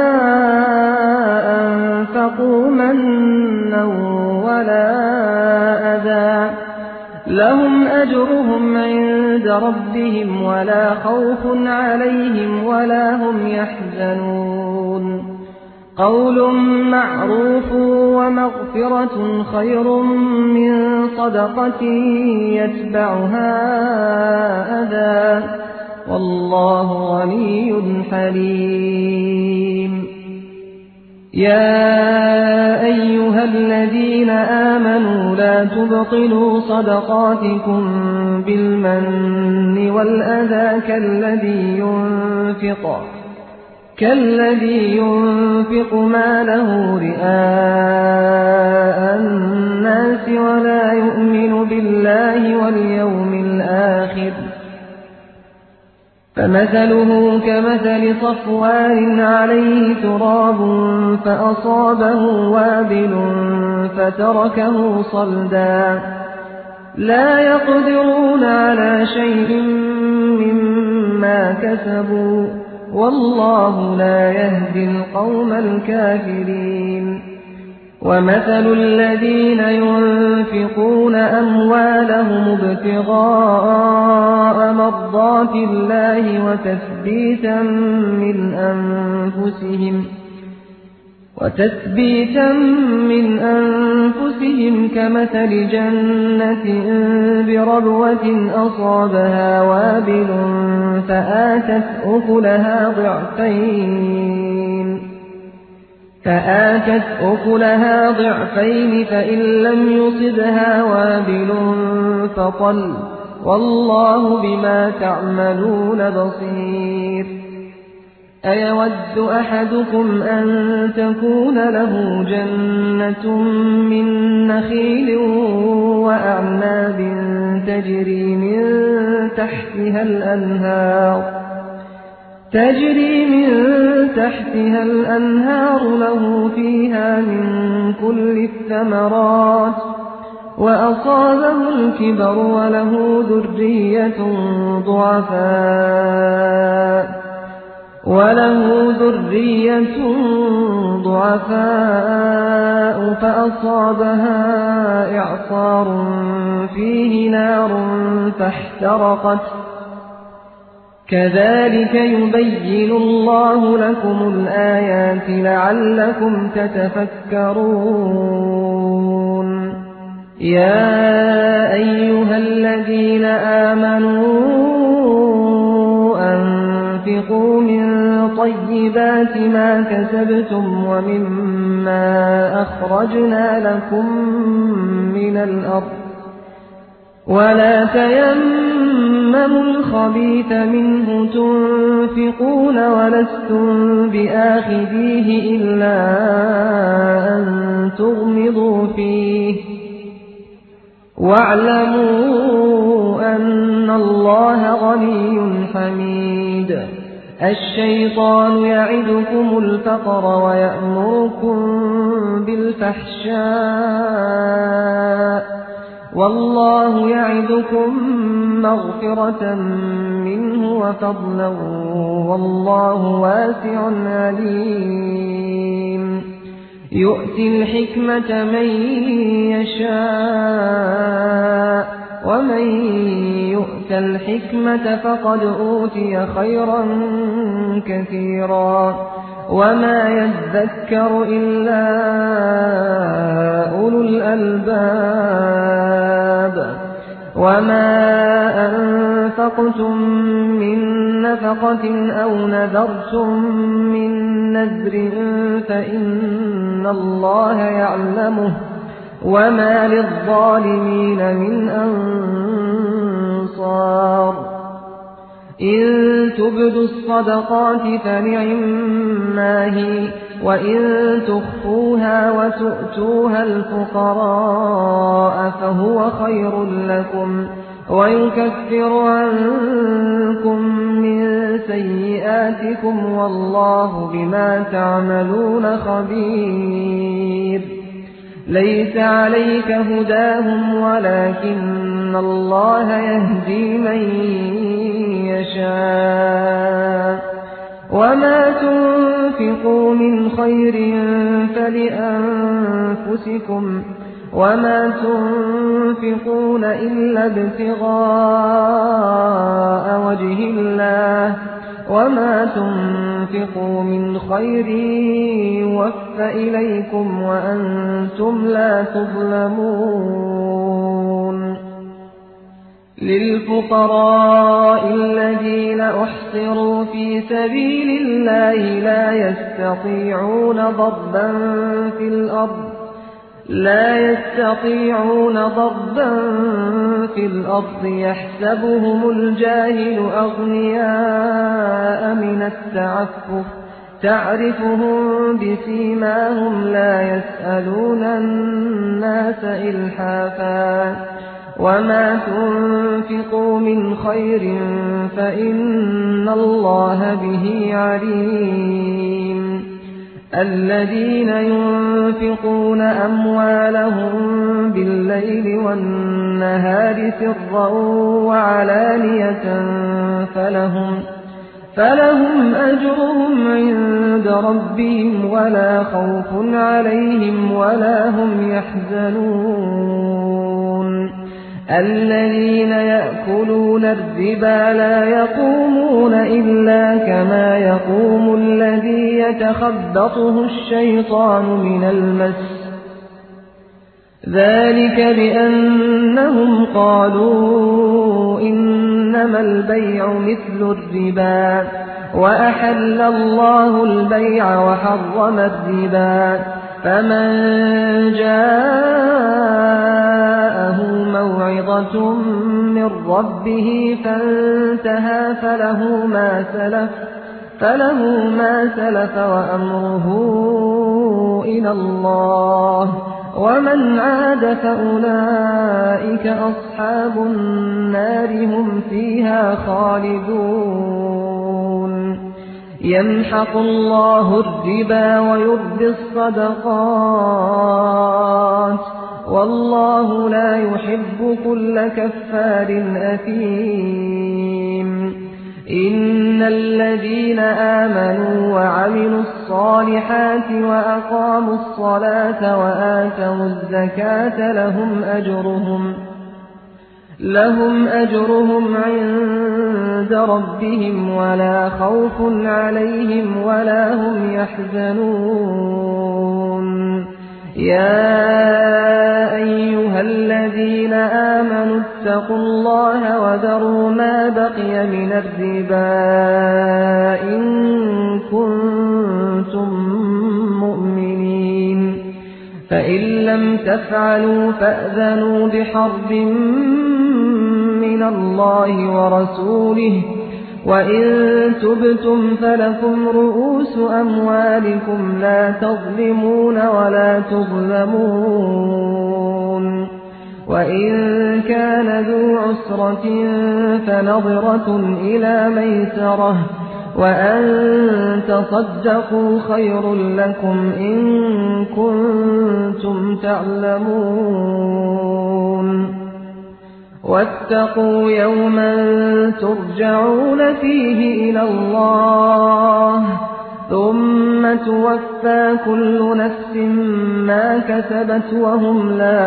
أنفقوا منا ولا أذى لهم أجرهم عند ربهم ولا خوف عليهم ولا هم يحزنون قول معروف ومغفرة خير من صدقة يتبعها أذى والله غني حليم يا أيها الذين آمنوا لا تبطلوا صدقاتكم بالمن والأذى كالذي ينفق ماله رئاء الناس ولا يؤمن بالله واليوم الآخر فمثله كمثل صفوان عليه تراب فأصابه وابل فتركه صلدا لا يقدرون على شيء مما كسبوا والله لا يهدي القوم الكافرين ومثل الذين ينفقون أموالهم ابتغاء مرضات وتثبيتا من أنفسهم كمثل جنة بربوة أصابها وابل فآتت أكلها ضعفين فإن لم يصبها وابل فطل والله بما تعملون بصير أيود أحدكم أن تكون له جنة من نخيل وأعناب تجري من تحتها الأنهار له فيها من كل الثمرات وأصابه الكبر وله ذرية ضعفاء فأصابها إعصار فيه نار فاحترقت كذلك يبين الله لكم الآيات لعلكم تتفكرون يا أيها الذين آمنوا أنفقوا من طيبات ما كسبتم ومما أخرجنا لكم من الأرض ولا تيمموا الخبيث منه تنفقون ولستم بآخذيه إلا أن تغمضوا فيه واعلموا أن الله غني حميد الشيطان يعدكم الفقر ويأمركم بالفحشاء والله يعدكم مغفرة منه وفضلا والله واسع عليم يؤتي الحكمة من يشاء ومن يؤت الحكمة فقد أوتي خيرا كثيرا وما يذكر إلا أولو الألباب وما أنفقتم من نفقة أو نذرتم من نذر فإن الله يعلمه وما للظالمين من أنصار إن تبدوا الصدقات فنعما هي وإن تخفوها وتؤتوها الفقراء فهو خير لكم ويكفر عنكم من سيئاتكم والله بما تعملون خبير ليس عليك هداهم ولكن الله يهدي من يشاء وما تنفقوا من خير فلأنفسكم وما تنفقون إلا ابتغاء وجه الله وما تنفقوا من خير يوفى إليكم وأنتم لا تظلمون للفقراء الذين أحصروا في سبيل الله لا يستطيعون ضربا في الأرض يحسبهم الجاهل أغنياء من التعفف تعرفهم بسيماهم لا يسألون الناس إلحافا وما تنفقوا من خير فإن الله به عليم الذين ينفقون أموالهم بالليل والنهار سرا وعلانية فلهم أجرهم عند ربهم ولا خوف عليهم ولا هم يحزنون الذين يأكلون الربا لا يقومون إلا كما يقوم الذي يتخبطه الشيطان من المس ذلك بأنهم قالوا إنما البيع مثل الربا وأحل الله البيع وحرم الربا فمن جاءه موعظة من ربه فانتهى فله ما سلف وأمره إلى الله ومن عاد فأولئك أصحاب النار هم فيها خالدون يمحق الله الربا ويربي الصدقات والله لا يحب كل كفار أثيم إن الذين آمنوا وعملوا الصالحات وأقاموا الصلاة وآتوا الزكاة لهم أجرهم عند ربهم ولا خوف عليهم ولا هم يحزنون يا أيها الذين آمنوا اتقوا الله وذروا ما بقي من الربا إن كنتم مؤمنين فإن لم تفعلوا فأذنوا بحرب من الله ورسوله وإن تبتم فلكم رؤوس أموالكم لا تظلمون ولا تظلمون وإن كان ذو عسرة فنظرة إلى ميسرة وأن تصدقوا خير لكم إن كنتم تعلمون واتقوا يوما ترجعون فيه إلى الله ثم توفى كل نفس ما كسبت وهم لا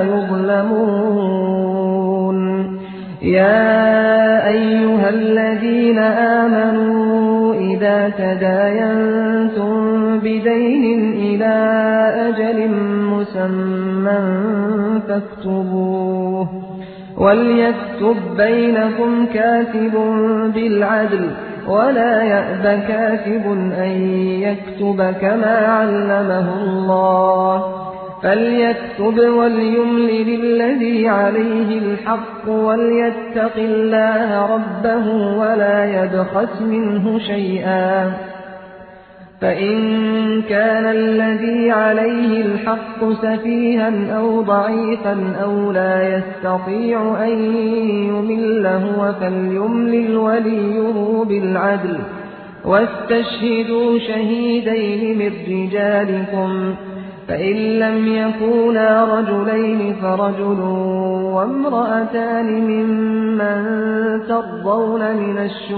يظلمون يا أيها الذين آمنوا إذا تداينتم بدين إلى أجل مسمى فاكتبوه وليكتب بينكم كاتب بالعدل ولا يأب كاتب أن يكتب كما علمه الله فليكتب وليملل الذي عليه الحق وليتق الله ربه ولا يبخس منه شيئا فإن كان الذي عليه الحق سفيها أو ضعيفا أو لا يستطيع أن يمل هو فليملل وليه بالعدل واستشهدوا شهيدين من رجالكم فإن لم يكونا رجلين فرجل وامرأتان ممن ترضون من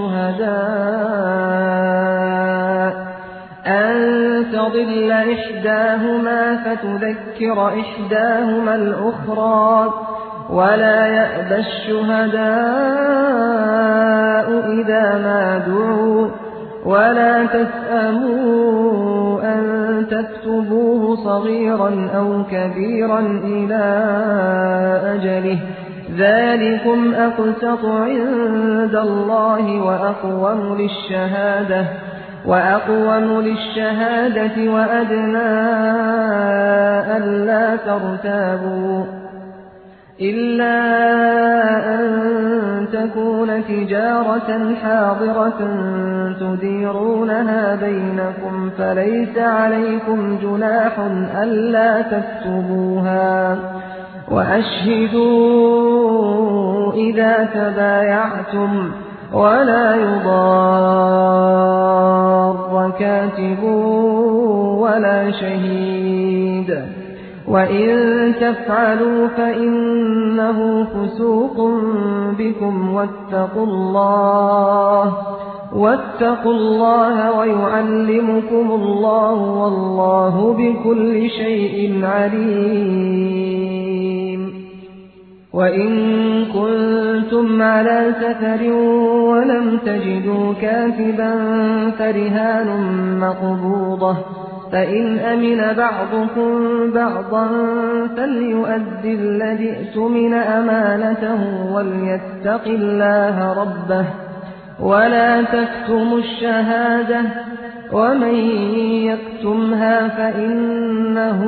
الشهداء أن تضل إحداهما فتذكر إحداهما الأخرى ولا يأبى الشهداء إذا ما دعوا ولا تسأموا أن تكتبوه صغيرا أو كبيرا إلى أجله ذلكم أقسط عند الله وأقوم للشهادة وأدنى ألا ترتابوا إلا أن تكون تجارة حاضرة تديرونها بينكم فليس عليكم جناح ألا تكتبوها وأشهدوا إذا تبايعتم ولا يضار كاتب ولا شهيد وإن تفعلوا فإنه فسوق بكم واتقوا الله ويعلمكم الله والله بكل شيء عليم وإن كنتم على سفر ولم تجدوا كاتبا فرهان مقبوضة، فإن أمن بعضكم بعضا فليؤدي الذي اؤتمن أمانته وليتق الله ربه ولا تكتموا الشهادة، ومن يكتمها فإنه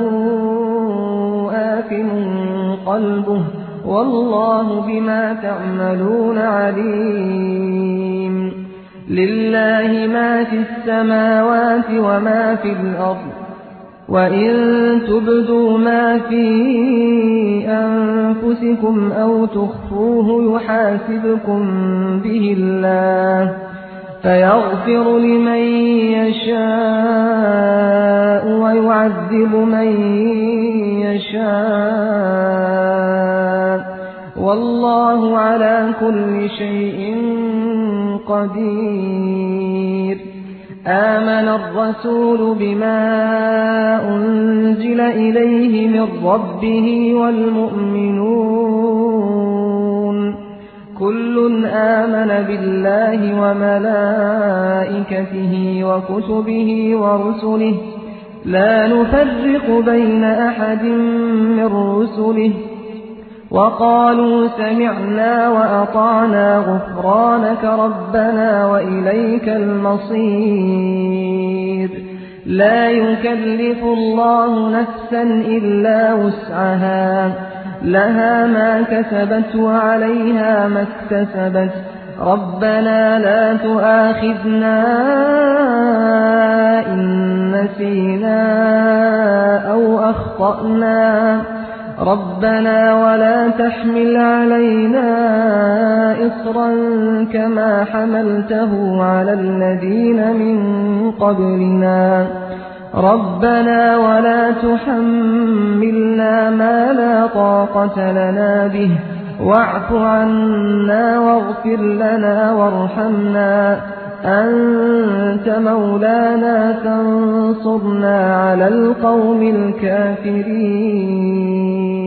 آثم قلبه والله بما تعملون عليم. لله ما في السماوات وما في الأرض، وإن تبدوا ما في أنفسكم أو تخفوه يحاسبكم به الله فيغفر لمن يشاء ويعذب من يشاء والله على كل شيء قدير. آمن الرسول بما أنزل إليه من ربه والمؤمنون كل آمن بالله وملائكته وكتبه ورسله لا نفرق بين أحد من رسله وقالوا سمعنا وأطعنا غفرانك ربنا وإليك المصير. لا يكلف الله نفسا إلا وسعها، لها ما كسبت وعليها ما اكتسبت. ربنا لا تؤاخذنا إن نسينا أو أخطأنا، ربنا ولا تحمل علينا إصرا كما حملته على الذين من قبلنا، ربنا ولا تحملنا ما لا طاقة لنا به واعف عنا واغفر لنا وارحمنا أنت مولانا فانصرنا على القوم الكافرين.